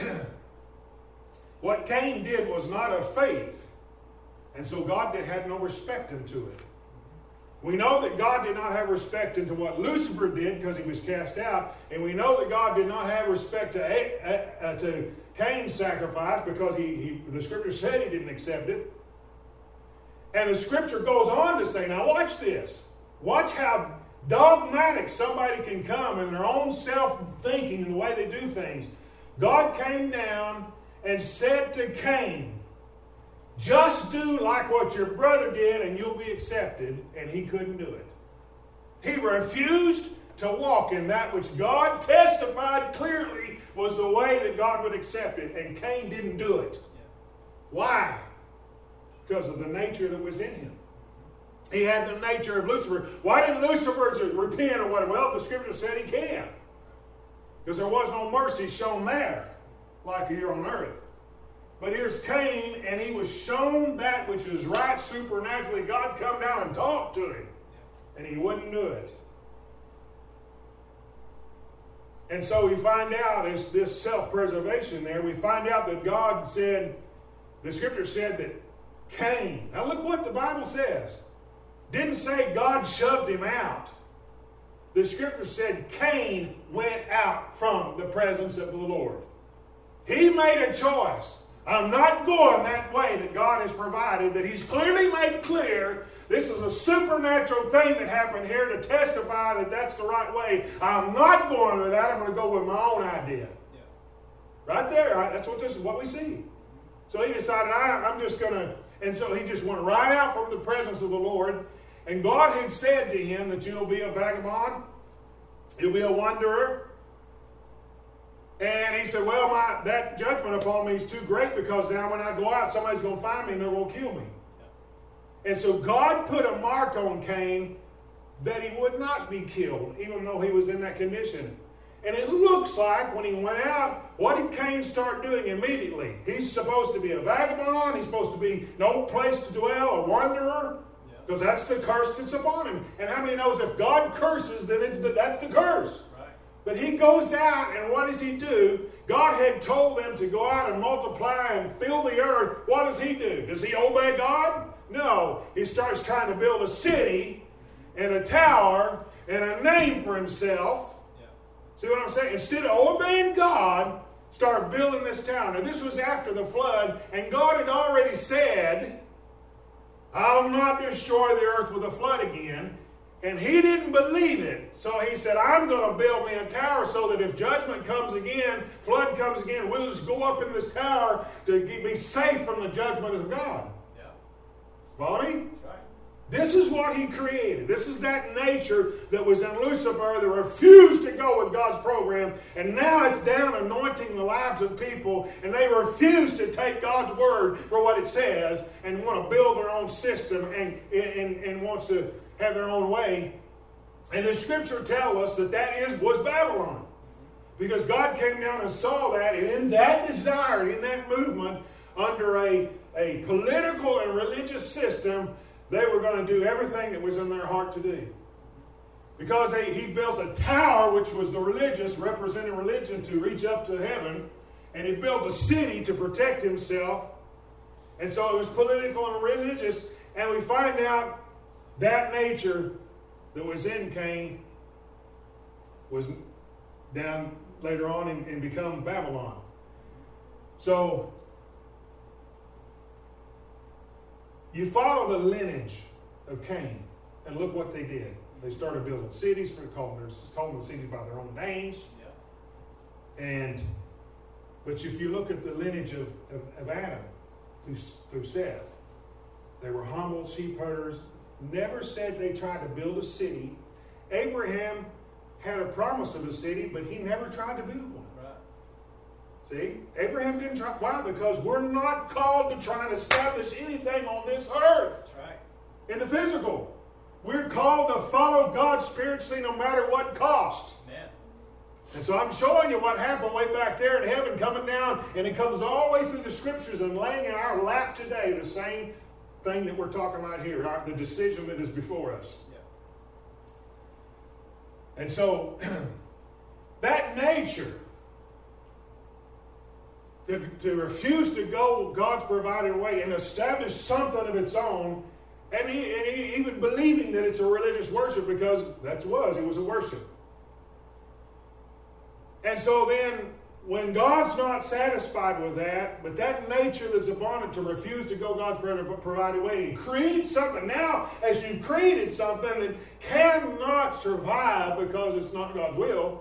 what Cain did was not of faith, and so God had no respect unto it. We know that God did not have respect into what Lucifer did because he was cast out, and we know that God did not have respect to Cain's sacrifice because the Scripture said he didn't accept it. And the Scripture goes on to say, now watch this. Watch how dogmatic somebody can come in their own self-thinking and the way they do things. God came down and said to Cain, just do like what your brother did and you'll be accepted. And he couldn't do it. He refused to walk in that which God testified clearly was the way that God would accept it. And Cain didn't do it. Why? Because of the nature that was in him. He had the nature of Lucifer. Why didn't Lucifer repent or whatever? Well, the Scripture said he can. Because there was no mercy shown there like here on earth. But here's Cain, and he was shown that which is right supernaturally. God come down and talk to him, and he wouldn't do it. And so we find out, is this self-preservation there, we find out that God said, the Scripture said that Cain, now look what the Bible says. Didn't say God shoved him out. The Scripture said Cain went out from the presence of the Lord. He made a choice. I'm not going that way that God has provided, that He's clearly made clear. This is a supernatural thing that happened here to testify that that's the right way. I'm not going with that. I'm going to go with my own idea. Yeah. Right there. That's what this is what we see. So he decided, I'm just going to, and so he just went right out from the presence of the Lord. And God had said to him that you'll be a vagabond. You'll be a wanderer. And he said, well, that judgment upon me is too great because now when I go out, somebody's going to find me and they're going to kill me. Yeah. And so God put a mark on Cain that he would not be killed, even though he was in that condition. And it looks like when he went out, what did Cain start doing immediately? He's supposed to be a vagabond. He's supposed to be no place to dwell, a wanderer, because that's the curse that's upon him. And how many knows if God curses, then that's the curse? But he goes out, and what does he do? God had told them to go out and multiply and fill the earth. What does he do? Does he obey God? No. He starts trying to build a city and a tower and a name for himself. Yeah. See what I'm saying? Instead of obeying God, start building this town. Now, this was after the flood, and God had already said, I'll not destroy the earth with a flood again. And he didn't believe it. So he said, I'm going to build me a tower so that if judgment comes again, flood comes again, we'll just go up in this tower to be safe from the judgment of God. Yeah. Follow me? That's right. This is what he created. This is that nature that was in Lucifer that refused to go with God's program. And now it's down anointing the lives of people. And they refuse to take God's word for what it says and want to build their own system and wants to have their own way. And the Scripture tells us that was Babylon. Because God came down and saw that, and in that desire, in that movement, under a political and religious system, they were going to do everything that was in their heart to do. Because he built a tower, which was the religious, representing religion, to reach up to heaven. And he built a city to protect himself. And so it was political and religious. And we find out that nature that was in Cain was down later on and become Babylon. So you follow the lineage of Cain and look what they did. They started building cities calling the cities by their own names. Yeah. But if you look at the lineage of Adam through Seth, they were humble sheep herders. Never said they tried to build a city. Abraham had a promise of a city, but he never tried to build one. Right. See? Abraham didn't try. Why? Because we're not called to try and establish anything on this earth. That's right. In the physical. We're called to follow God spiritually no matter what cost. Man. And so I'm showing you what happened way back there in heaven coming down, and it comes all the way through the Scriptures and laying in our lap today the same thing that we're talking about here, the decision that is before us. Yeah. And so, that nature, to refuse to go God's provided way and establish something of its own, and even believing that it's a religious worship, because it was a worship. And so then, when God's not satisfied with that, but that nature is upon it to refuse to go God's provided way, He creates something. Now, as you've created something that cannot survive because it's not God's will,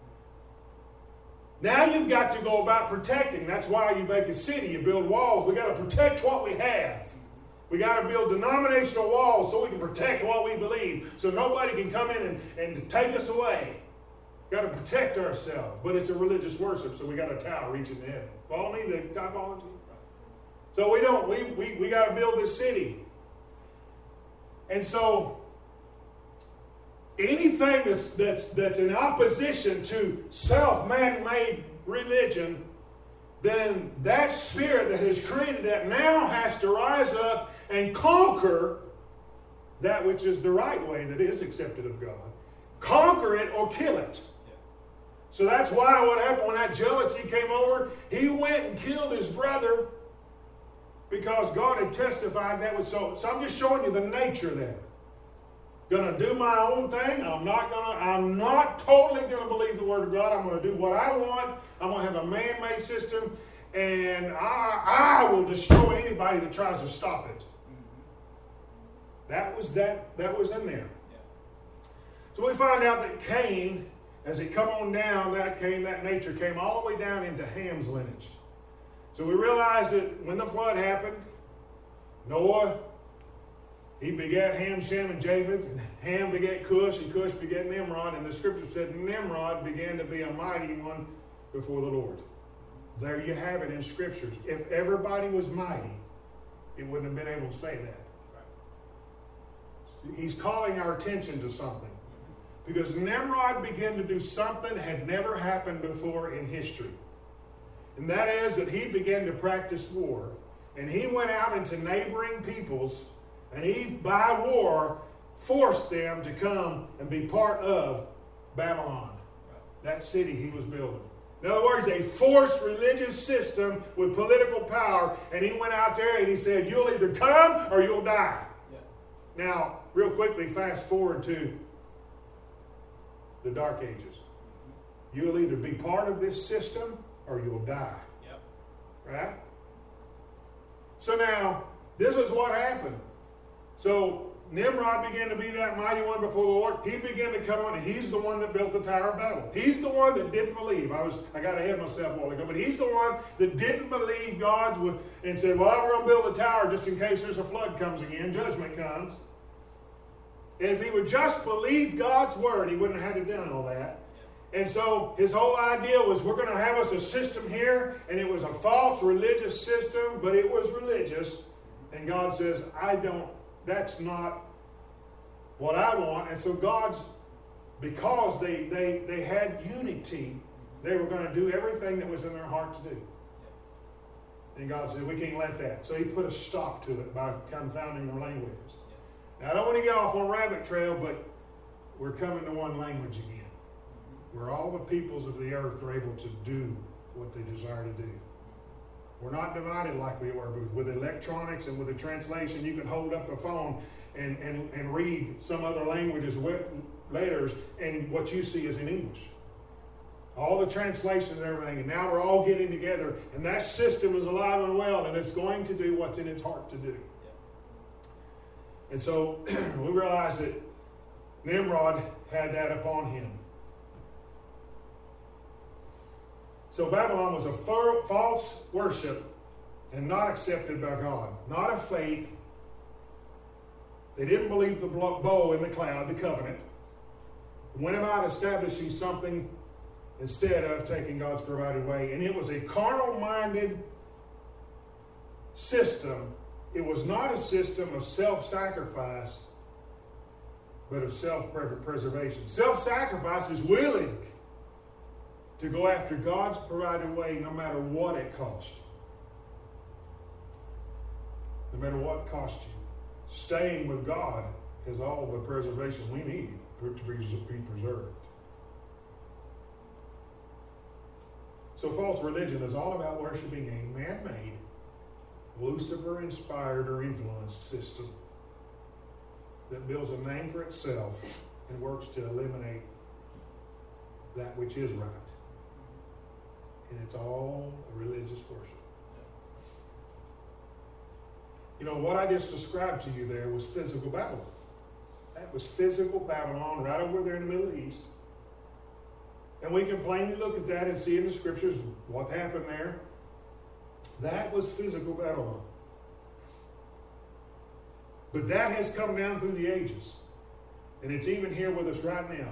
now you've got to go about protecting. That's why you make a city, you build walls. We've got to protect what we have. We got to build denominational walls so we can protect what we believe, so nobody can come in and take us away. Got to protect ourselves, but it's a religious worship, so we got a tower reaching to heaven. Follow me, the typology? So we got to build this city. And so anything that's in opposition to self-man-made religion, then that spirit that has created that now has to rise up and conquer that which is the right way, that is accepted of God. Conquer it or kill it. So that's why what happened when that jealousy came over, he went and killed his brother because God had testified that was so. So I'm just showing you the nature there. Gonna do my own thing. I'm not totally gonna believe the word of God. I'm gonna do what I want. I'm gonna have a man-made system, and I will destroy anybody that tries to stop it. That was in there. So we find out that Cain, as he come on down, that nature came all the way down into Ham's lineage. So we realize that when the flood happened, Noah, he begat Ham, Shem, and Japheth, and Ham begat Cush, and Cush begat Nimrod, and the scripture said Nimrod began to be a mighty one before the Lord. There you have it in scriptures. If everybody was mighty, it wouldn't have been able to say that. He's calling our attention to something. Because Nimrod began to do something that had never happened before in history. And that is that he began to practice war. And he went out into neighboring peoples, and he, by war, forced them to come and be part of Babylon, that city he was building. In other words, a forced religious system with political power, and he went out there and he said, you'll either come or you'll die. Yeah. Now, real quickly, fast forward to the Dark Ages. You'll either be part of this system or you'll die. Yep. Right? So now, this is what happened. So Nimrod began to be that mighty one before the Lord. He began to come on, and he's the one that built the Tower of Babel. He's the one that didn't believe. I got ahead of myself a while ago, but he's the one that didn't believe God's would and said, well, I'm going to build a tower just in case there's a flood comes again, judgment comes. And if he would just believe God's word, he wouldn't have had to do all that. And so his whole idea was, we're going to have us a system here, and it was a false religious system, but it was religious. And God says, that's not what I want. And so because they had unity, they were going to do everything that was in their heart to do. And God said, we can't let that. So he put a stop to it by confounding their languages. Now, I don't want to get off on a rabbit trail, but we're coming to one language again, where all the peoples of the earth are able to do what they desire to do. We're not divided like we were with electronics and with the translation. You can hold up a phone and read some other languages letters, and what you see is in English. All the translations and everything, and now we're all getting together, and that system is alive and well, and it's going to do what's in its heart to do. And so we realize that Nimrod had that upon him. So Babylon was a false worship and not accepted by God. Not of faith. They didn't believe the bow in the cloud, the covenant. Went about establishing something instead of taking God's provided way. And it was a carnal-minded system. It was not a system of self-sacrifice, but of self-preservation. Self-sacrifice is willing to go after God's provided way no matter what it costs. No matter what it costs you. Staying with God is all the preservation we need to be preserved. So false religion is all about worshiping a man-made, Lucifer-inspired or influenced system that builds a name for itself and works to eliminate that which is right. And it's all a religious worship. You know, what I just described to you there was physical Babylon. That was physical Babylon right over there in the Middle East. And we can plainly look at that and see in the scriptures what happened there. That was physical Babylon. But that has come down through the ages. And it's even here with us right now.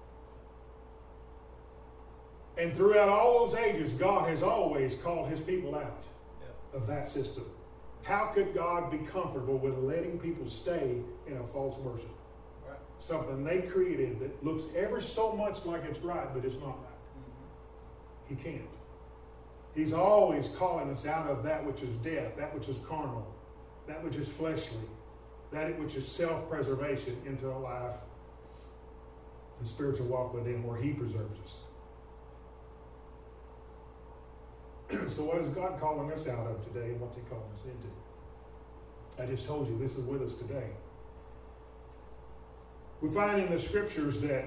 And throughout all those ages, God has always called his people out of that system. How could God be comfortable with letting people stay in a false worship? Right. Something they created that looks ever so much like it's right, but it's not right. Mm-hmm. He can't. He's always calling us out of that which is death, that which is carnal, that which is fleshly, that which is self-preservation into a life, the spiritual walk with him where he preserves us. So what is God calling us out of today, and what's he calling us into? I just told you this is with us today. We find in the scriptures that,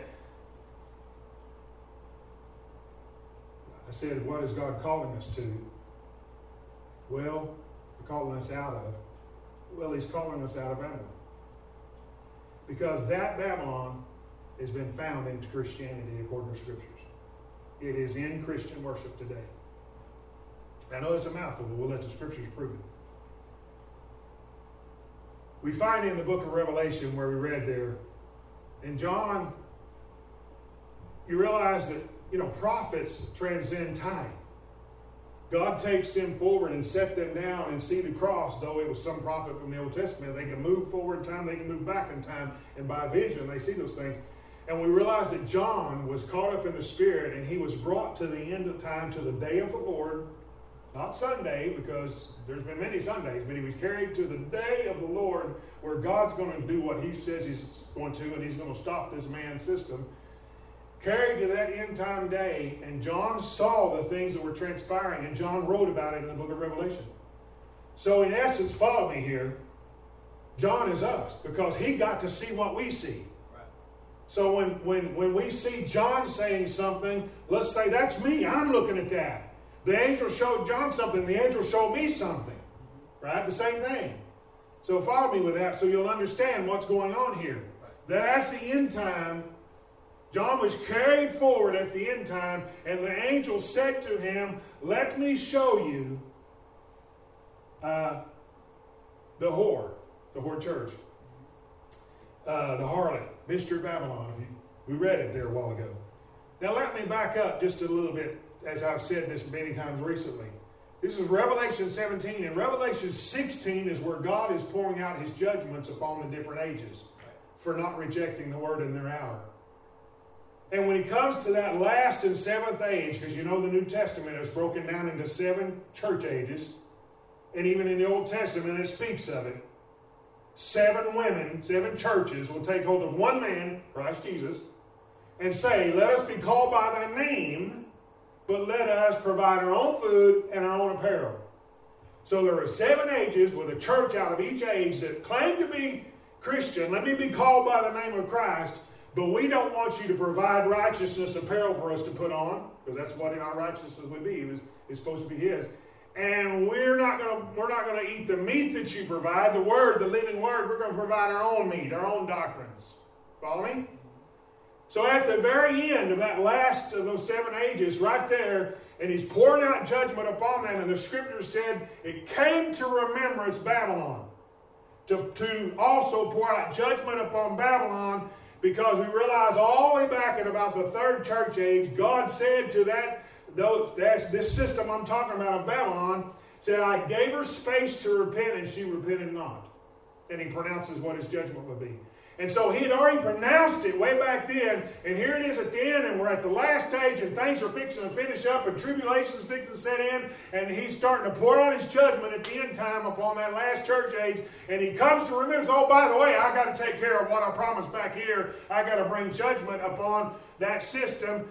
I said, what is God calling us to? Well, calling us out of? Well, he's calling us out of Babylon. Because that Babylon has been found in Christianity according to scriptures. It is in Christian worship today. I know it's a mouthful, but we'll let the scriptures prove it. We find in the book of Revelation where we read there, in John, you realize that, prophets transcend time. God takes them forward and set them down and see the cross, though it was some prophet from the Old Testament. They can move forward in time, they can move back in time, and by vision they see those things. And we realize that John was caught up in the Spirit, and he was brought to the end of time, to the day of the Lord. Not Sunday, because there's been many Sundays, but he was carried to the day of the Lord where God's going to do what he says he's going to, and he's going to stop this man's system. Carried to that end time day, and John saw the things that were transpiring, and John wrote about it in the book of Revelation. So in essence, follow me here, John is us, because he got to see what we see. Right. So when we see John saying something, let's say, that's me, I'm looking at that. The angel showed John something. The angel showed me something. Right? The same thing. So follow me with that so you'll understand what's going on here. That at the end time, John was carried forward at the end time, and the angel said to him, let me show you the whore church. The harlot, Mystery Babylon. We read it there a while ago. Now let me back up just a little bit. As I've said this many times recently. This is Revelation 17, and Revelation 16 is where God is pouring out his judgments upon the different ages for not rejecting the word in their hour. And when he comes to that last and seventh age, because the New Testament is broken down into 7 church ages, and even in the Old Testament it speaks of it. 7 women, 7 churches will take hold of one man, Christ Jesus, and say, let us be called by thy name, but let us provide our own food and our own apparel. So there are 7 ages with a church out of each age that claim to be Christian. Let me be called by the name of Christ, but we don't want you to provide righteousness apparel for us to put on, because that's what our righteousness would be. It's supposed to be his. And we're not going to eat the meat that you provide, the word, the living word. We're going to provide our own meat, our own doctrines. Follow me? So at the very end of that last of those 7 ages, right there, and he's pouring out judgment upon them, and the scripture said it came to remembrance Babylon. To also pour out judgment upon Babylon, because we realize all the way back at about the 3rd church age, God said to this system I'm talking about of Babylon, said, I gave her space to repent, and she repented not. And he pronounces what his judgment would be. And so he had already pronounced it way back then, and here it is at the end, and we're at the last stage, and things are fixing to finish up, and tribulation's fixing to set in, and he's starting to pour out his judgment at the end time upon that last church age, and he comes to remember, oh, by the way, I got to take care of what I promised back here. I got to bring judgment upon that system,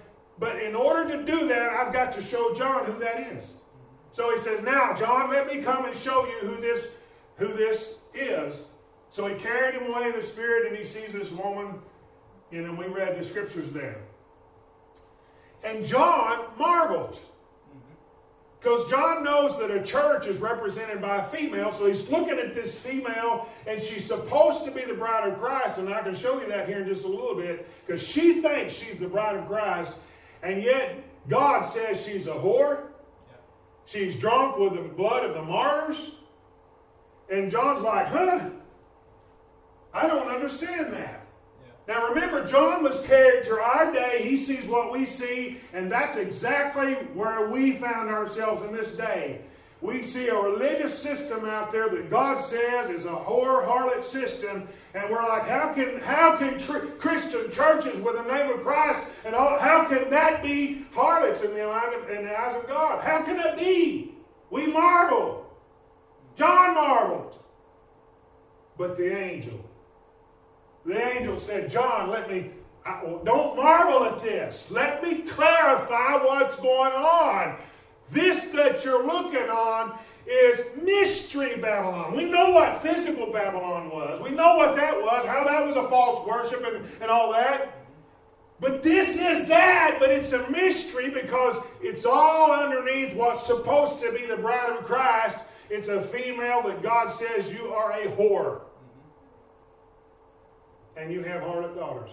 But in order to do that, I've got to show John who that is. So he says, now, John, let me come and show you who this is. So he carried him away in the Spirit, and he sees this woman, and we read the scriptures there. And John marveled. Because John knows that a church is represented by a female, so he's looking at this female, and she's supposed to be the bride of Christ, and I can show you that here in just a little bit, because she thinks she's the bride of Christ, and yet God says she's a whore. She's drunk with the blood of the martyrs. And John's like, huh? I don't understand that. Now remember, John was carried to our day. He sees what we see, and that's exactly where we found ourselves in this day. We see a religious system out there that God says is a whore, harlot system, and we're like, how can Christian churches with the name of Christ, and how can that be harlots in the eyes of God? How can it be? We marvel. John marveled. But the angel said, John, don't marvel at this. Let me clarify what's going on. This that you're looking on is Mystery Babylon. We know what physical Babylon was. We know what that was, how that was a false worship and all that. But this is that, but it's a mystery because it's all underneath what's supposed to be the bride of Christ. It's a female that God says you are a whore. And you have harlot daughters.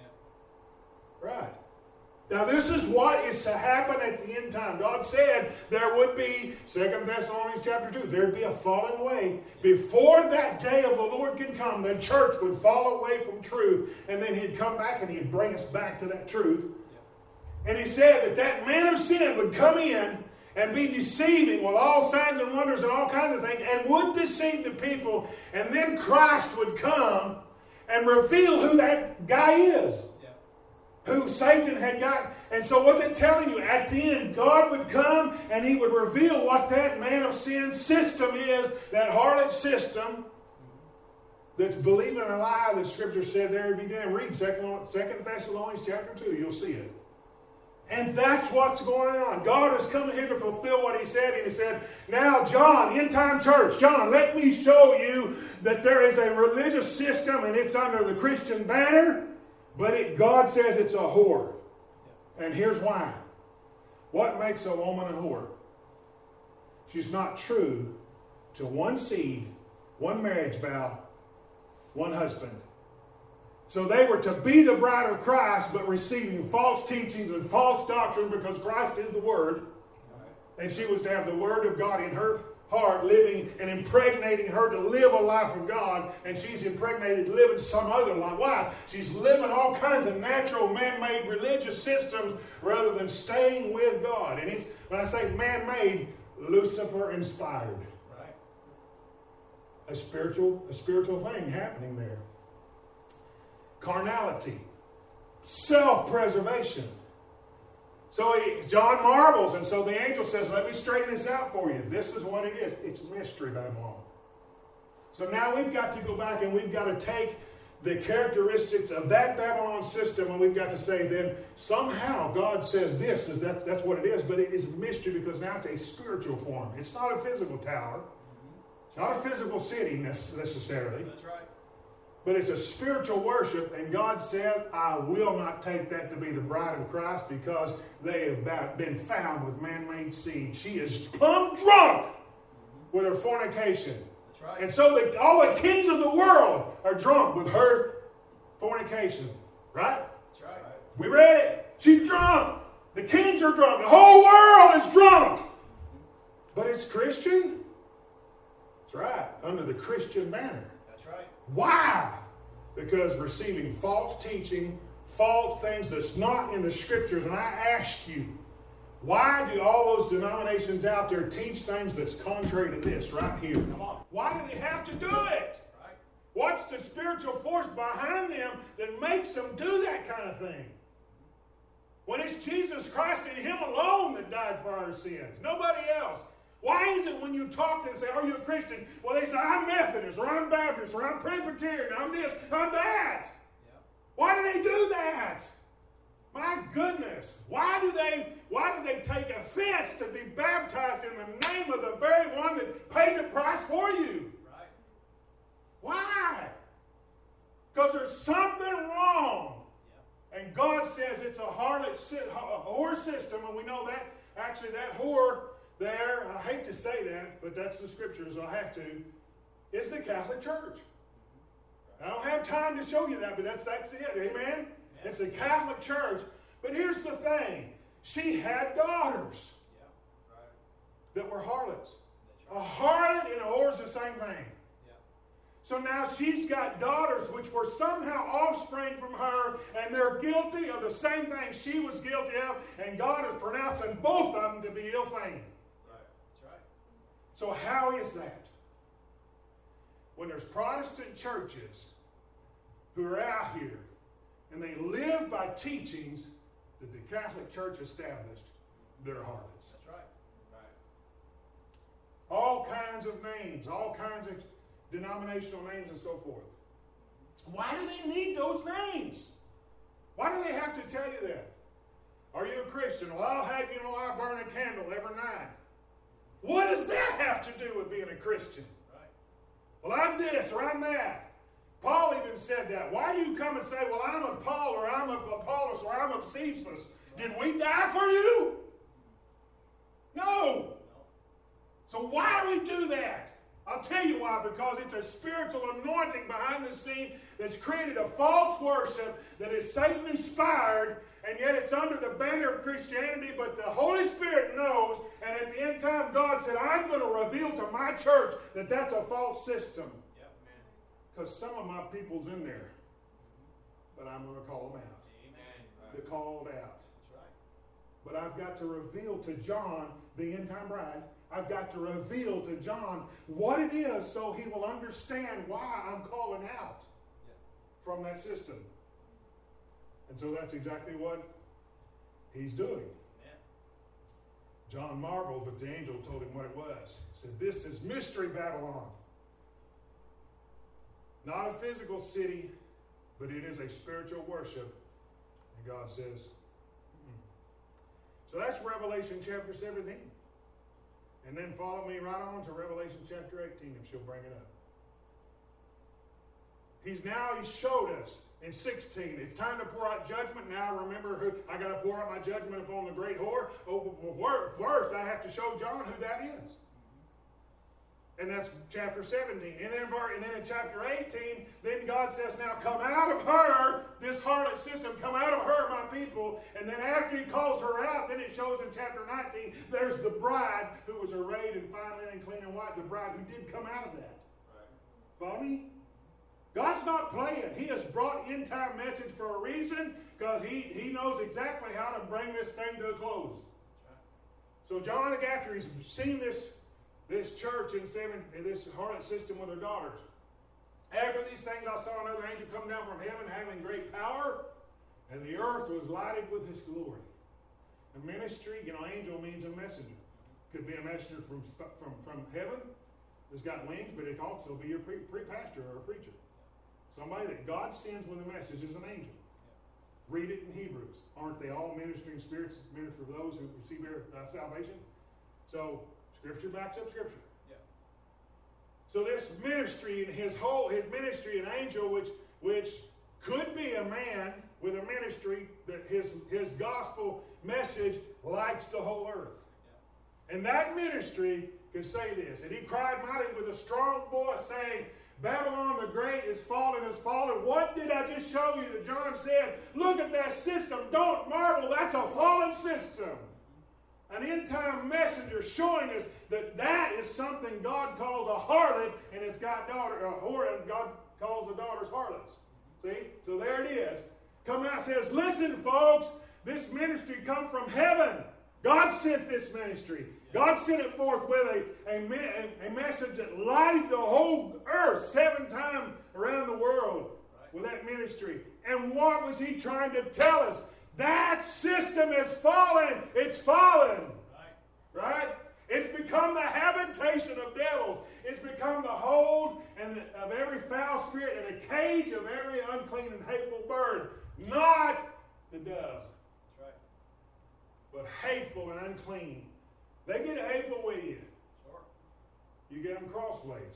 Yeah. Right. Now this is what is to happen at the end time. God said there would be, 2 Thessalonians chapter 2, there would be a falling away. Before that day of the Lord can come, the church would fall away from truth, and then he'd come back and he'd bring us back to that truth. Yeah. And he said that man of sin would come in and be deceiving with all signs and wonders and all kinds of things, and would deceive the people, and then Christ would come and reveal who that guy is. Yeah. Who Satan had got. And so what's it telling you? At the end, God would come and he would reveal what that man of sin system is, that harlot system that's believing a lie that Scripture said there would be damned. Read 2 Thessalonians chapter 2. You'll see it. And that's what's going on. God is coming here to fulfill what he said. And he said, now, John, end time church, John, let me show you that there is a religious system and it's under the Christian banner, but God says it's a whore. And here's why. What makes a woman a whore? She's not true to one seed, one marriage vow, one husband. So they were to be the bride of Christ, but receiving false teachings and false doctrine because Christ is the Word. And she was to have the Word of God in her heart, living and impregnating her to live a life of God. And she's impregnated living some other life. Why? She's living all kinds of natural, man-made religious systems rather than staying with God. And it's, when I say man-made, Lucifer-inspired. Right. A spiritual thing happening there. Carnality, self-preservation. So John marvels, and so the angel says, let me straighten this out for you. This is what it is. It's Mystery Babylon. So now we've got to go back and we've got to take the characteristics of that Babylon system, and we've got to say then somehow God says that's what it is, but it is mystery because now it's a spiritual form. It's not a physical tower. It's not a physical city necessarily. That's right. But it's a spiritual worship, and God said, I will not take that to be the bride of Christ because they have been found with man-made seed. She is plumb drunk with her fornication. That's right. And so all the kings of the world are drunk with her fornication. Right? That's right. We read it. She's drunk. The kings are drunk. The whole world is drunk. But it's Christian. That's right. Under the Christian banner. Why? Because receiving false teaching, false things that's not in the Scriptures. And I ask you, why do all those denominations out there teach things that's contrary to this right here? Come on. Why do they have to do it? Right. What's the spiritual force behind them that makes them do that kind of thing? When it's Jesus Christ and Him alone that died for our sins. Nobody else. Why is it when you talk to them and say, are you a Christian? Well, they say, I'm Methodist, or I'm Baptist, or I'm Presbyterian, I'm this, I'm that. Yeah. Why do they do that? My goodness, why do they take offense to be baptized in the name of the very one that paid the price for you? Right. Why? Because there's something wrong. Yeah. And God says it's a whore system, and we know that. Actually, that whore there, I hate to say that, but that's the scriptures, so I have to, is the Catholic Church. I don't have time to show you that, but that's it. Amen? Yeah. It's the Catholic Church. But here's the thing. She had daughters that were harlots. Right. A harlot and a whore is the same thing. Yeah. So now she's got daughters which were somehow offspring from her, and they're guilty of the same thing she was guilty of, and God is pronouncing both of them to be ill-famed. Right. That's right. So how is that? When there's Protestant churches who are out here and they live by teachings that the Catholic Church established, they're harlots. That's right. Right. All kinds of names, all kinds of denominational names and so forth. Why do they need those names? Why do they have to tell you that? Are you a Christian? Well, I'll have you know I burn a candle every night. What does that have to do with being a Christian? Right. Well, I'm this or I'm that. Paul even said that. Why do you come and say, well, I'm of Paul or I'm of Apollos or I'm of Cephas? Did we die for you? No. So why do we do that? I'll tell you why. Because it's a spiritual anointing behind the scene that's created a false worship that is Satan-inspired, and yet it's under the banner of Christianity, but the Holy Spirit knows, and at the end time God said, I'm going to reveal to my church that that's a false system. Because some of my people's in there. But I'm going to call them out. Amen. Right. They're called out. That's right. But I've got to reveal to John, the end-time bride, I've got to reveal to John what it is so he will understand why I'm calling out from that system. And so that's exactly what he's doing. Yeah. John marveled, but the angel told him what it was. He said, this is Mystery Babylon. Not a physical city, but it is a spiritual worship. And God says, So that's Revelation chapter 17. And then follow me right on to Revelation chapter 18 if she'll bring it up. He showed us in 16. It's time to pour out judgment. Now remember, I got to pour out my judgment upon the great whore. Oh, well, first I have to show John who that is. And that's chapter 17. And then in chapter 18, then God says, now come out of her, this harlot system, come out of her, my people. And then after he calls her out, then it shows in chapter 19, there's the bride who was arrayed in fine linen, clean and white, the bride who did come out of that. Right. Follow me? God's not playing. He has brought end-time message for a reason, because he knows exactly how to bring this thing to a close. Right. So John, after he's seen this church in this harlot system with her daughters. After these things, I saw another angel come down from heaven having great power, and the earth was lighted with his glory. A ministry, angel means a messenger. Could be a messenger from heaven that's got wings, but it could also be your pre-pastor or a preacher. Somebody that God sends with a message is an angel. Read it in Hebrews. Aren't they all ministering spirits meant for those who receive their salvation? So Scripture backs up Scripture. Yeah. So this ministry and his ministry, an angel, which could be a man with a ministry that his gospel message lights the whole earth. Yeah. And that ministry could say this, and he cried mighty with a strong voice, saying, Babylon the Great is fallen, is fallen. What did I just show you that John said? Look at that system. Don't marvel. That's a fallen system. An end-time messenger showing us that is something God calls a harlot, and it's got a whore, and God calls the daughters harlots. See? So there it is. Come out and says, listen, folks, this ministry come from heaven. God sent this ministry. God sent it forth with a message that lighted the whole earth 7 times around the world with that ministry. And what was he trying to tell us? That system is fallen. It's fallen. Right? It's become the habitation of devils. It's become the hold of every foul spirit and a cage of every unclean and hateful bird. Not the dove. but hateful and unclean. They get hateful with you. Sure. You get them crossways.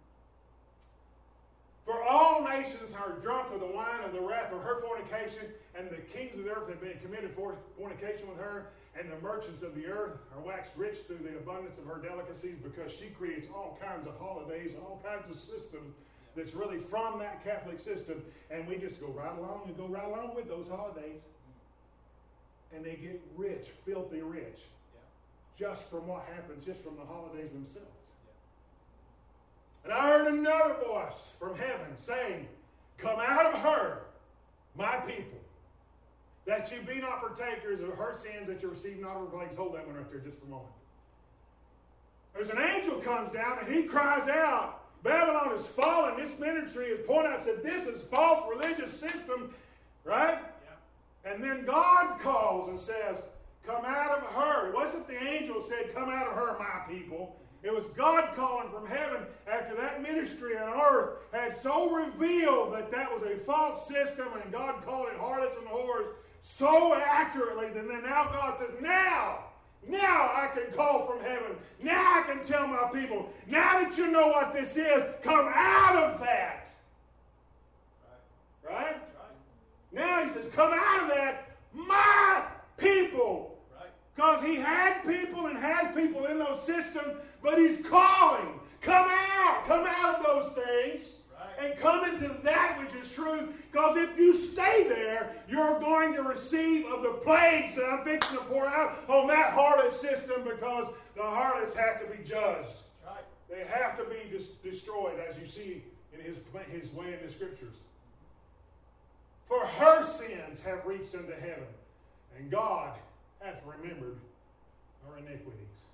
For all nations are drunk of the wine of the wrath of her fornication, and the kings of the earth have been committed for fornication with her, and the merchants of the earth are waxed rich through the abundance of her delicacies, because she creates all kinds of holidays and all kinds of systems that's really from that Catholic system, and we just go right along with those holidays. And they get rich, filthy rich, just from what happens, just from the holidays themselves. And I heard another voice from heaven saying, come out of her, my people, that you be not partakers of her sins, that you receive not her plagues. Hold that one right there just for a moment. There's an angel comes down and he cries out, Babylon is fallen. This ministry is pointing out, said this is false religious system, right? Yeah. And then God calls and says, come out of her. It wasn't the angel said, come out of her, my people. It was God calling from heaven after that ministry on earth had so revealed that that was a false system, and God called it harlots and whores so accurately that then now God says, now I can call from heaven. Now I can tell my people. Now that you know what this is, come out of that. Right? Now he says, come out of that, my people. Because he had people and has people in those systems, but he's calling. Come out of those things, and come into that which is true. Because if you stay there, you're going to receive of the plagues that I'm fixing to pour out on that harlot system, because the harlots have to be judged. Right. They have to be destroyed, as you see in his way in the Scriptures. For her sins have reached unto heaven, and God hath remembered our iniquities.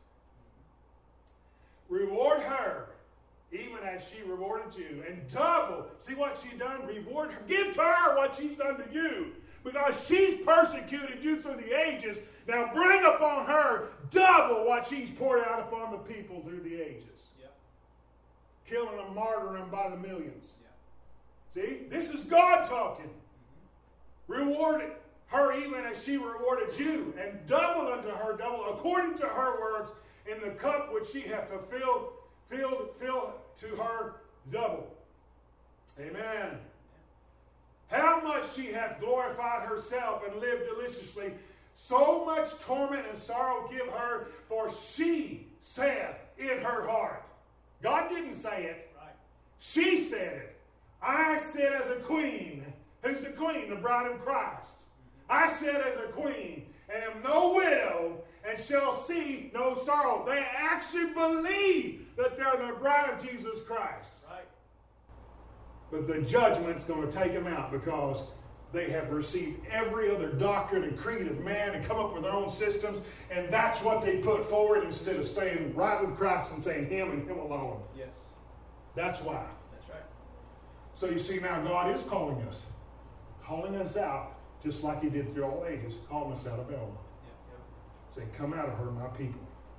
Reward her, even as she rewarded you, and double. See what she's done? Reward her. Give to her what she's done to you, because she's persecuted you through the ages. Now bring upon her double what she's poured out upon the people through the ages. Yep. Killing them, martyring them by the millions. Yep. See? This is God talking. Reward it. Her even as she rewarded you, and double unto her double, according to her works, in the cup which she hath fulfilled, fill to her double. Amen. How much she hath glorified herself and lived deliciously, so much torment and sorrow give her, for she saith in her heart. God didn't say it. Right. She said it. I sit as a queen. Who's the queen? The bride of Christ. I sit as a queen, and am no widow, and shall see no sorrow. They actually believe that they're the bride of Jesus Christ. Right. But the judgment's going to take them out, because they have received every other doctrine and creed of man and come up with their own systems, and that's what they put forward instead of staying right with Christ and saying him and him alone. Yes. That's why. That's right. So you see, now God is calling us out, just like he did through all ages, calling us out of Babylon. Saying, come out of her, my people.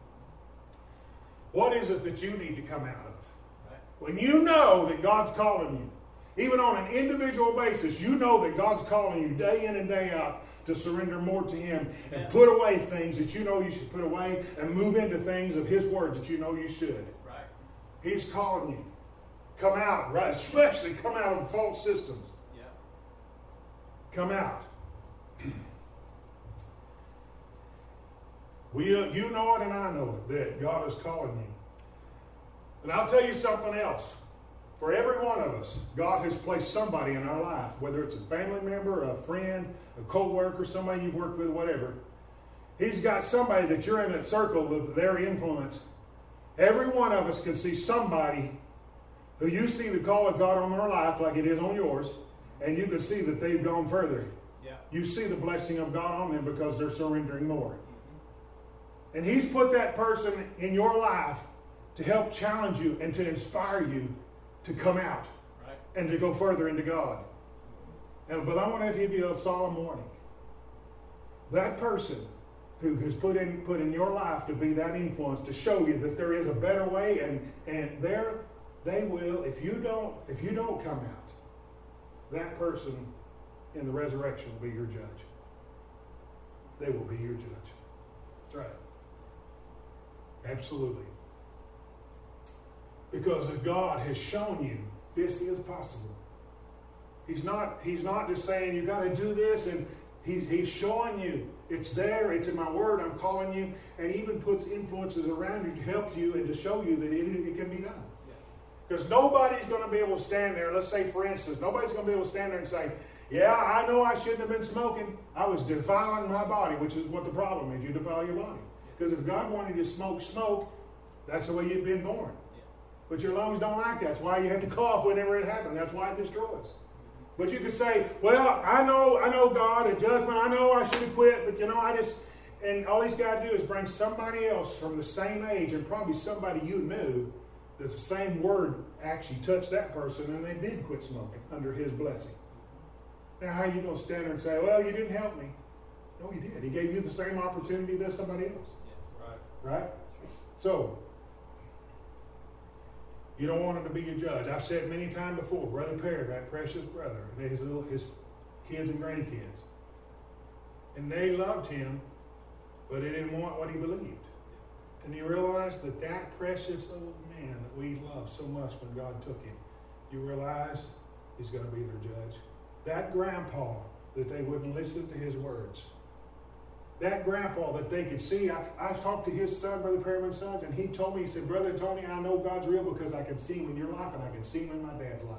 What is it that you need to come out of? Right. When you know that God's calling you, even on an individual basis, you know that God's calling you day in and day out to surrender more to him, and put away things that you know you should put away, and move into things of his word that you know you should. Right. He's calling you. Come out, right? Especially come out of false systems. Yeah. Come out. You know it and I know it, that God is calling you. And I'll tell you something else. For every one of us, God has placed somebody in our life, whether it's a family member, a friend, a co-worker, somebody you've worked with, whatever. He's got somebody that you're in that circle of their influence. Every one of us can see somebody who you see the call of God on their life like it is on yours, and you can see that they've gone further. Yeah. You see the blessing of God on them because they're surrendering more. And he's put that person in your life to help challenge you and to inspire you to come out and to go further into God. But I want to give you a solemn warning. That person who has put in your life to be that influence, to show you that there is a better way, and there they will, if you don't come out, that person in the resurrection will be your judge. They will be your judge. That's right. Absolutely. Because God has shown you this is possible. He's not just saying you got to do this, and he's showing you it's there, it's in my word, I'm calling you, and even puts influences around you to help you and to show you that it can be done. Because nobody's going to be able to stand there, let's say for instance, nobody's going to be able to stand there and say, yeah, I know I shouldn't have been smoking. I was defiling my body, which is what the problem is. You defile your body. Because if God wanted you to smoke, that's the way you've been born. But your lungs don't like that. That's why you have to cough whenever it happens. That's why it destroys. But you could say, well, I know God, a judgment. I know I should have quit, but and all he's got to do is bring somebody else from the same age, and probably somebody you knew, that the same word actually touched that person, and they did quit smoking under his blessing. Now, how are you going to stand there and say, well, you didn't help me? No, he did. He gave you the same opportunity as somebody else. Yeah, right? So, you don't want him to be your judge. I've said many times before, Brother Perry, that precious brother, and his kids and grandkids, and they loved him, but they didn't want what he believed. And you realize that precious old man that we loved so much when God took him, you realize he's going to be their judge. That grandpa that they wouldn't listen to his words. That grandpa that they could see. I've talked to his son, Brother Perryman's sons, and he told me, he said, Brother Tony, I know God's real because I can see him in your life and I can see him in my dad's life.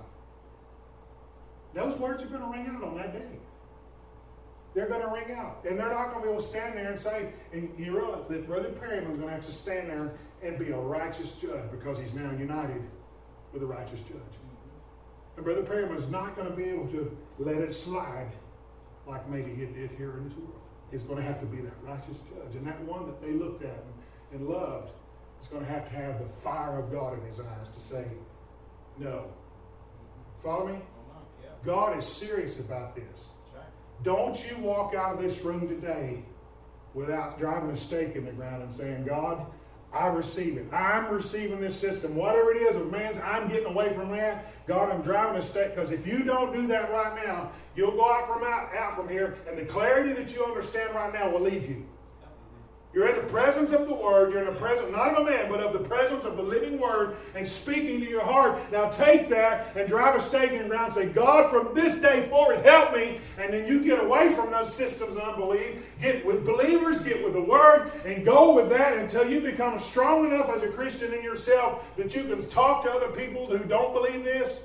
Those words are going to ring out on that day. They're going to ring out. And they're not going to be able to stand there and say, and you realize that Brother Perryman's going to have to stand there and be a righteous judge because he's now united with a righteous judge. And Brother Perryman's not going to be able to let it slide like maybe he did here in this world. He's going to have to be that righteous judge. And that one that they looked at and loved is going to have the fire of God in his eyes to say, no. Follow me? God is serious about this. Don't you walk out of this room today without driving a stake in the ground and saying, God, I receive it. I'm receiving this system. Whatever it is of man's, I'm getting away from that. God, I'm driving a stake. Because if you don't do that right now, you'll go out from here, and the clarity that you understand right now will leave you. You're in the presence of the Word. You're in the presence, not of a man, but of the presence of the living Word and speaking to your heart. Now take that and drive a stake in the ground and say, God, from this day forward, help me. And then you get away from those systems of unbelief. Get with believers, get with the Word, and go with that until you become strong enough as a Christian in yourself that you can talk to other people who don't believe this.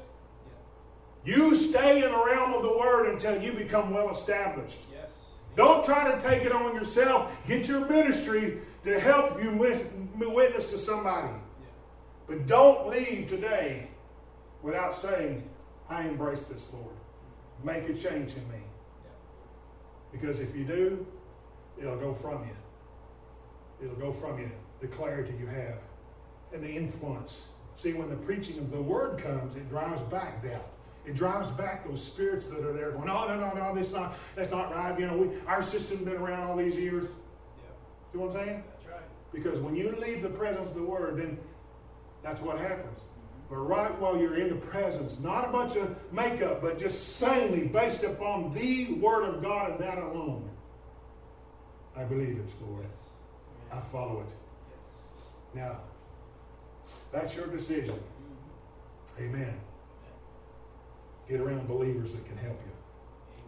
You stay in the realm of the Word until you become well established. Don't try to take it on yourself. Get your ministry to help you witness to somebody. But don't leave today without saying, I embrace this, Lord. Make a change in me. Because if you do, it'll go from you. It'll go from you. The clarity you have and the influence. See, when the preaching of the Word comes, it drives back doubt. It drives back those spirits that are there going, no, that's not right. Our system's been around all these years. See what I'm saying? That's right. Because when you leave the presence of the Word, then that's what happens. But right while you're in the presence, not a bunch of makeup, but just sanely based upon the Word of God and that alone. I believe it, Lord. Yes. I follow it. Yes. Now, that's your decision. Amen. Get around believers that can help you.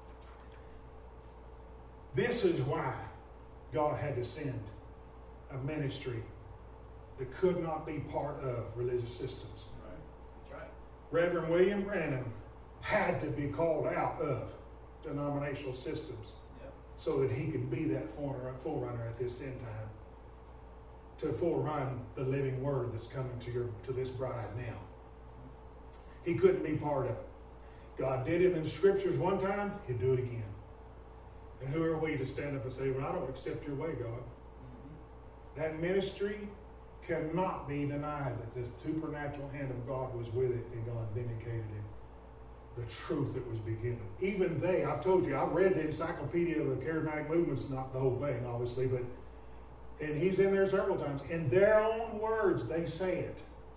This is why God had to send a ministry that could not be part of religious systems. Right. That's right. Reverend William Branham had to be called out of denominational systems so that he could be that forerunner at this end time to forerun the living Word that's coming to this bride now. He couldn't be part of it. God did it in the Scriptures one time, He'd do it again. And who are we to stand up and say, well, I don't accept your way, God? That ministry cannot be denied that the supernatural hand of God was with it and God vindicated it. The truth that was given. Even I've told you, I've read the Encyclopedia of the Charismatic Movements, not the whole thing, obviously, and he's in there several times. In their own words, they say it.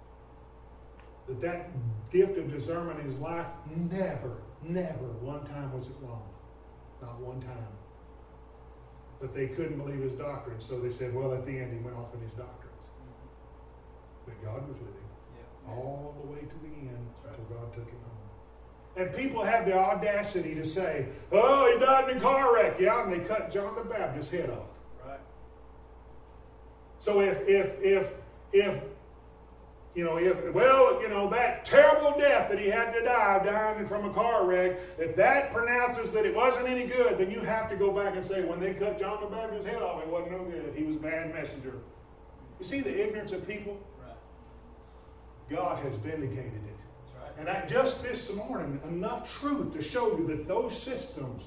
That gift of discernment in his life, never one time was it wrong. Not one time. but they couldn't believe his doctrine. So they said, well, at the end, he went off in his doctrines. But God was with him all the way to the end until God took him home. And people have the audacity to say, oh, he died in a car wreck. Yeah, and they cut John the Baptist's head off. Right. So that terrible death that he had to die, dying from a car wreck, if that pronounces that it wasn't any good, then you have to go back and say, when they cut John the Baptist's head off, it wasn't no good. He was a bad messenger. You see the ignorance of people? Right. God has vindicated it. That's right. And just this morning, enough truth to show you that those systems,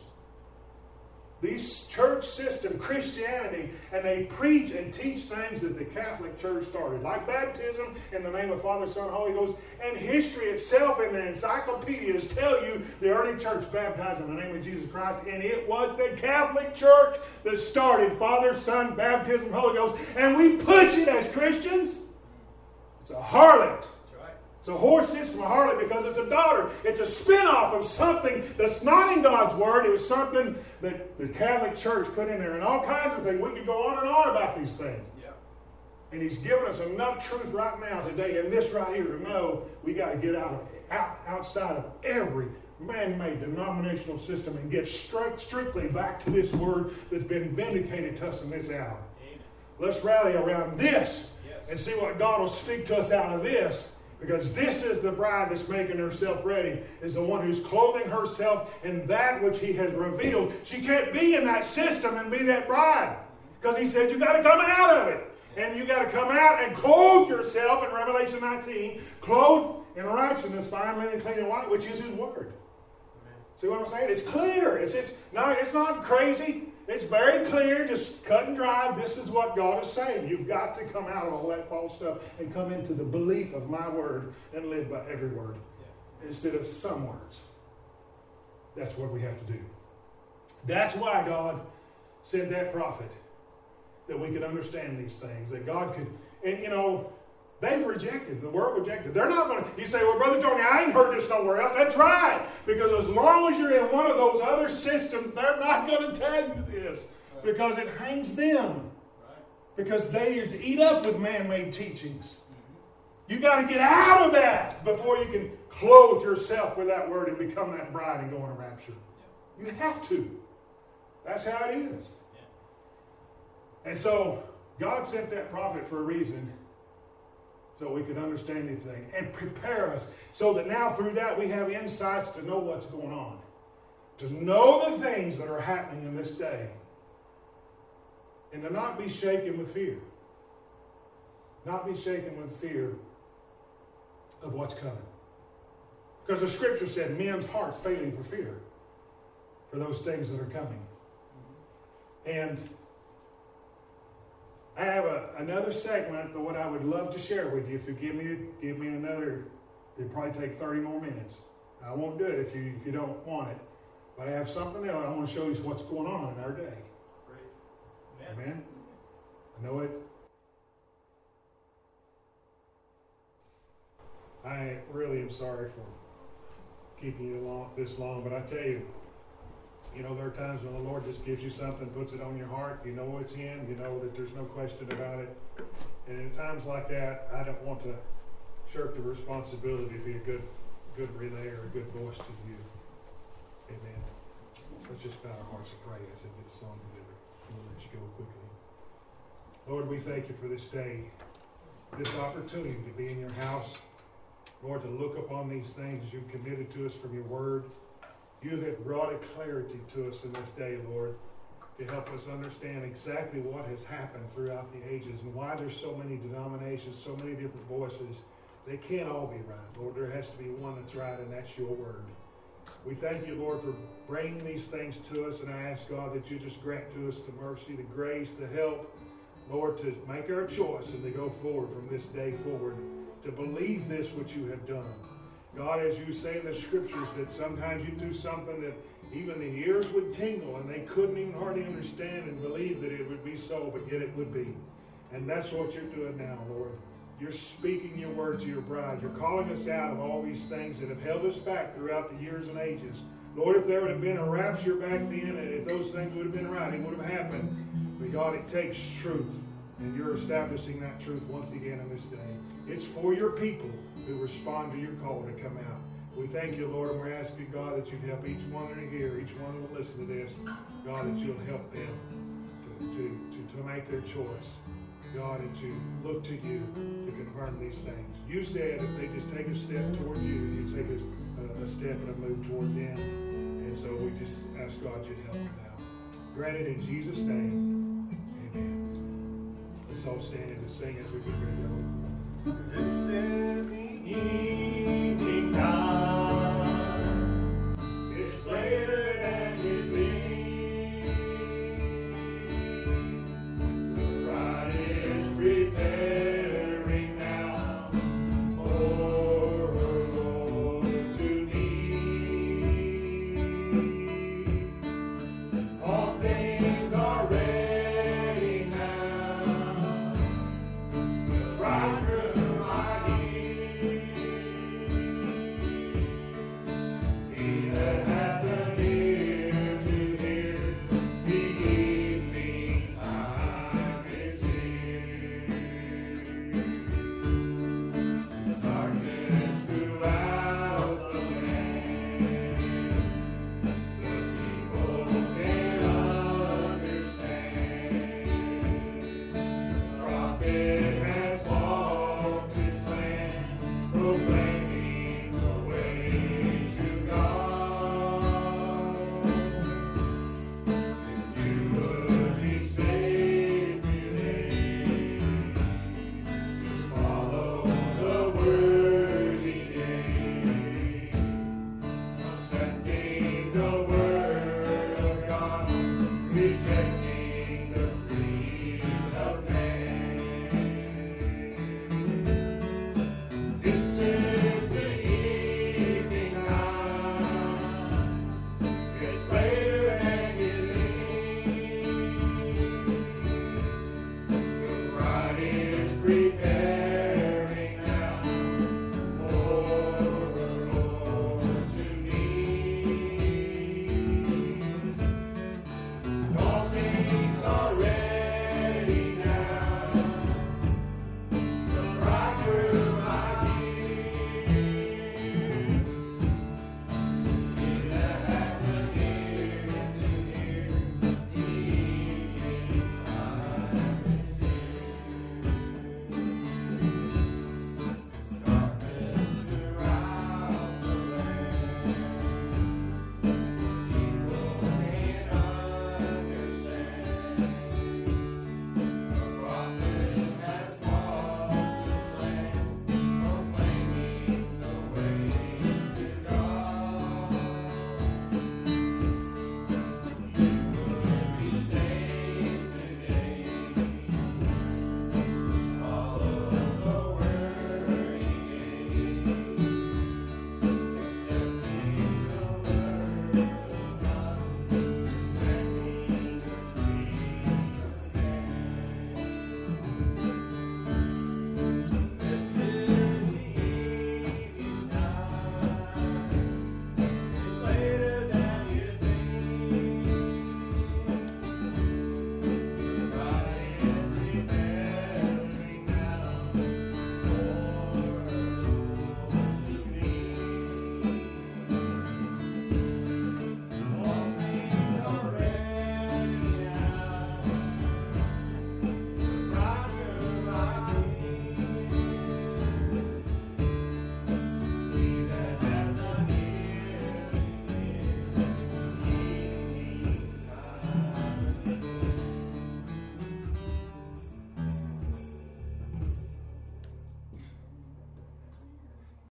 these church system, Christianity, and they preach and teach things that the Catholic Church started, like baptism in the name of Father, Son, Holy Ghost, and history itself in the encyclopedias tell you the early church baptized in the name of Jesus Christ, and it was the Catholic Church that started Father, Son, baptism, Holy Ghost, and we push it as Christians. It's a harlot. It's a whore system, a harlot, because it's a daughter. It's a spin-off of something that's not in God's Word. It was something that the Catholic Church put in there, and all kinds of things. We could go on and on about these things. Yeah. And He's given us enough truth right now today, and this right here, to know we got to get outside of every man-made denominational system and get strictly back to this Word that's been vindicated to us in this hour. Amen. Let's rally around this and see what God will speak to us out of this. Because this is the bride that's making herself ready, is the one who's clothing herself in that which He has revealed. She can't be in that system and be that bride. Because He said you got to come out of it. And you got to come out and clothe yourself in Revelation 19, clothed in righteousness, fine linen, clean and white, which is His Word. See what I'm saying? It's clear. It's not crazy. It's very clear, just cut and dry. This is what God is saying. You've got to come out of all that false stuff and come into the belief of my word and live by every word instead of some words. That's what we have to do. That's why God sent that prophet, that we could understand these things, that God could, and they've rejected. The world rejected. They're not going to. You say, well, Brother Tony, I ain't heard this nowhere else. That's right. Because as long as you're in one of those other systems, they're not going to tell you this. Because it hangs them. Because they are to eat up with man-made teachings. You got to get out of that before you can clothe yourself with that word and become that bride and go on a rapture. You have to. That's how it is. And so, God sent that prophet for a reason. So we could understand these things and prepare us so that now through that we have insights to know what's going on. To know the things that are happening in this day. And to not be shaken with fear. Not be shaken with fear of what's coming. Because the scripture said men's hearts failing for fear. For those things that are coming. And I have another segment of what I would love to share with you. If you give me another, it'll probably take 30 more minutes. I won't do it if you don't want it. But I have something else. I want to show you what's going on in our day. Great. Amen. I know it. I really am sorry for keeping you this long, but I tell you, there are times when the Lord just gives you something, puts it on your heart. You know it's in. You know that there's no question about it. And in times like that, I don't want to shirk the responsibility to be a good relay or a good voice to you. Amen. Let's just bow our hearts and pray as we get a song together. We'll let you go quickly. Lord, we thank you for this day, this opportunity to be in your house. Lord, to look upon these things you've committed to us from your word. You have brought a clarity to us in this day, Lord, to help us understand exactly what has happened throughout the ages and why there's so many denominations, so many different voices. They can't all be right, Lord. There has to be one that's right, and that's your word. We thank you, Lord, for bringing these things to us, and I ask, God, that you just grant to us the mercy, the grace, the help, Lord, to make our choice and to go forward from this day forward, to believe this which you have done. God, as you say in the scriptures, that sometimes you do something that even the ears would tingle and they couldn't even hardly understand and believe that it would be so, but yet it would be. And that's what you're doing now, Lord. You're speaking your word to your bride. You're calling us out of all these things that have held us back throughout the years and ages. Lord, if there would have been a rapture back then, if those things would have been right, it would have happened. But God, it takes truth. And you're establishing that truth once again in this day. It's for your people who respond to your call to come out. We thank you, Lord, and we're asking, God, that you'd help each one to hear, each one to listen to this. God, that you'll help them to make their choice. God, and to look to you to confirm these things. You said if they just take a step toward you, you take a step and a move toward them. And so we just ask God you'd help them out. Grant it in Jesus' name. Amen. Let's all stand and sing as we get ready to go.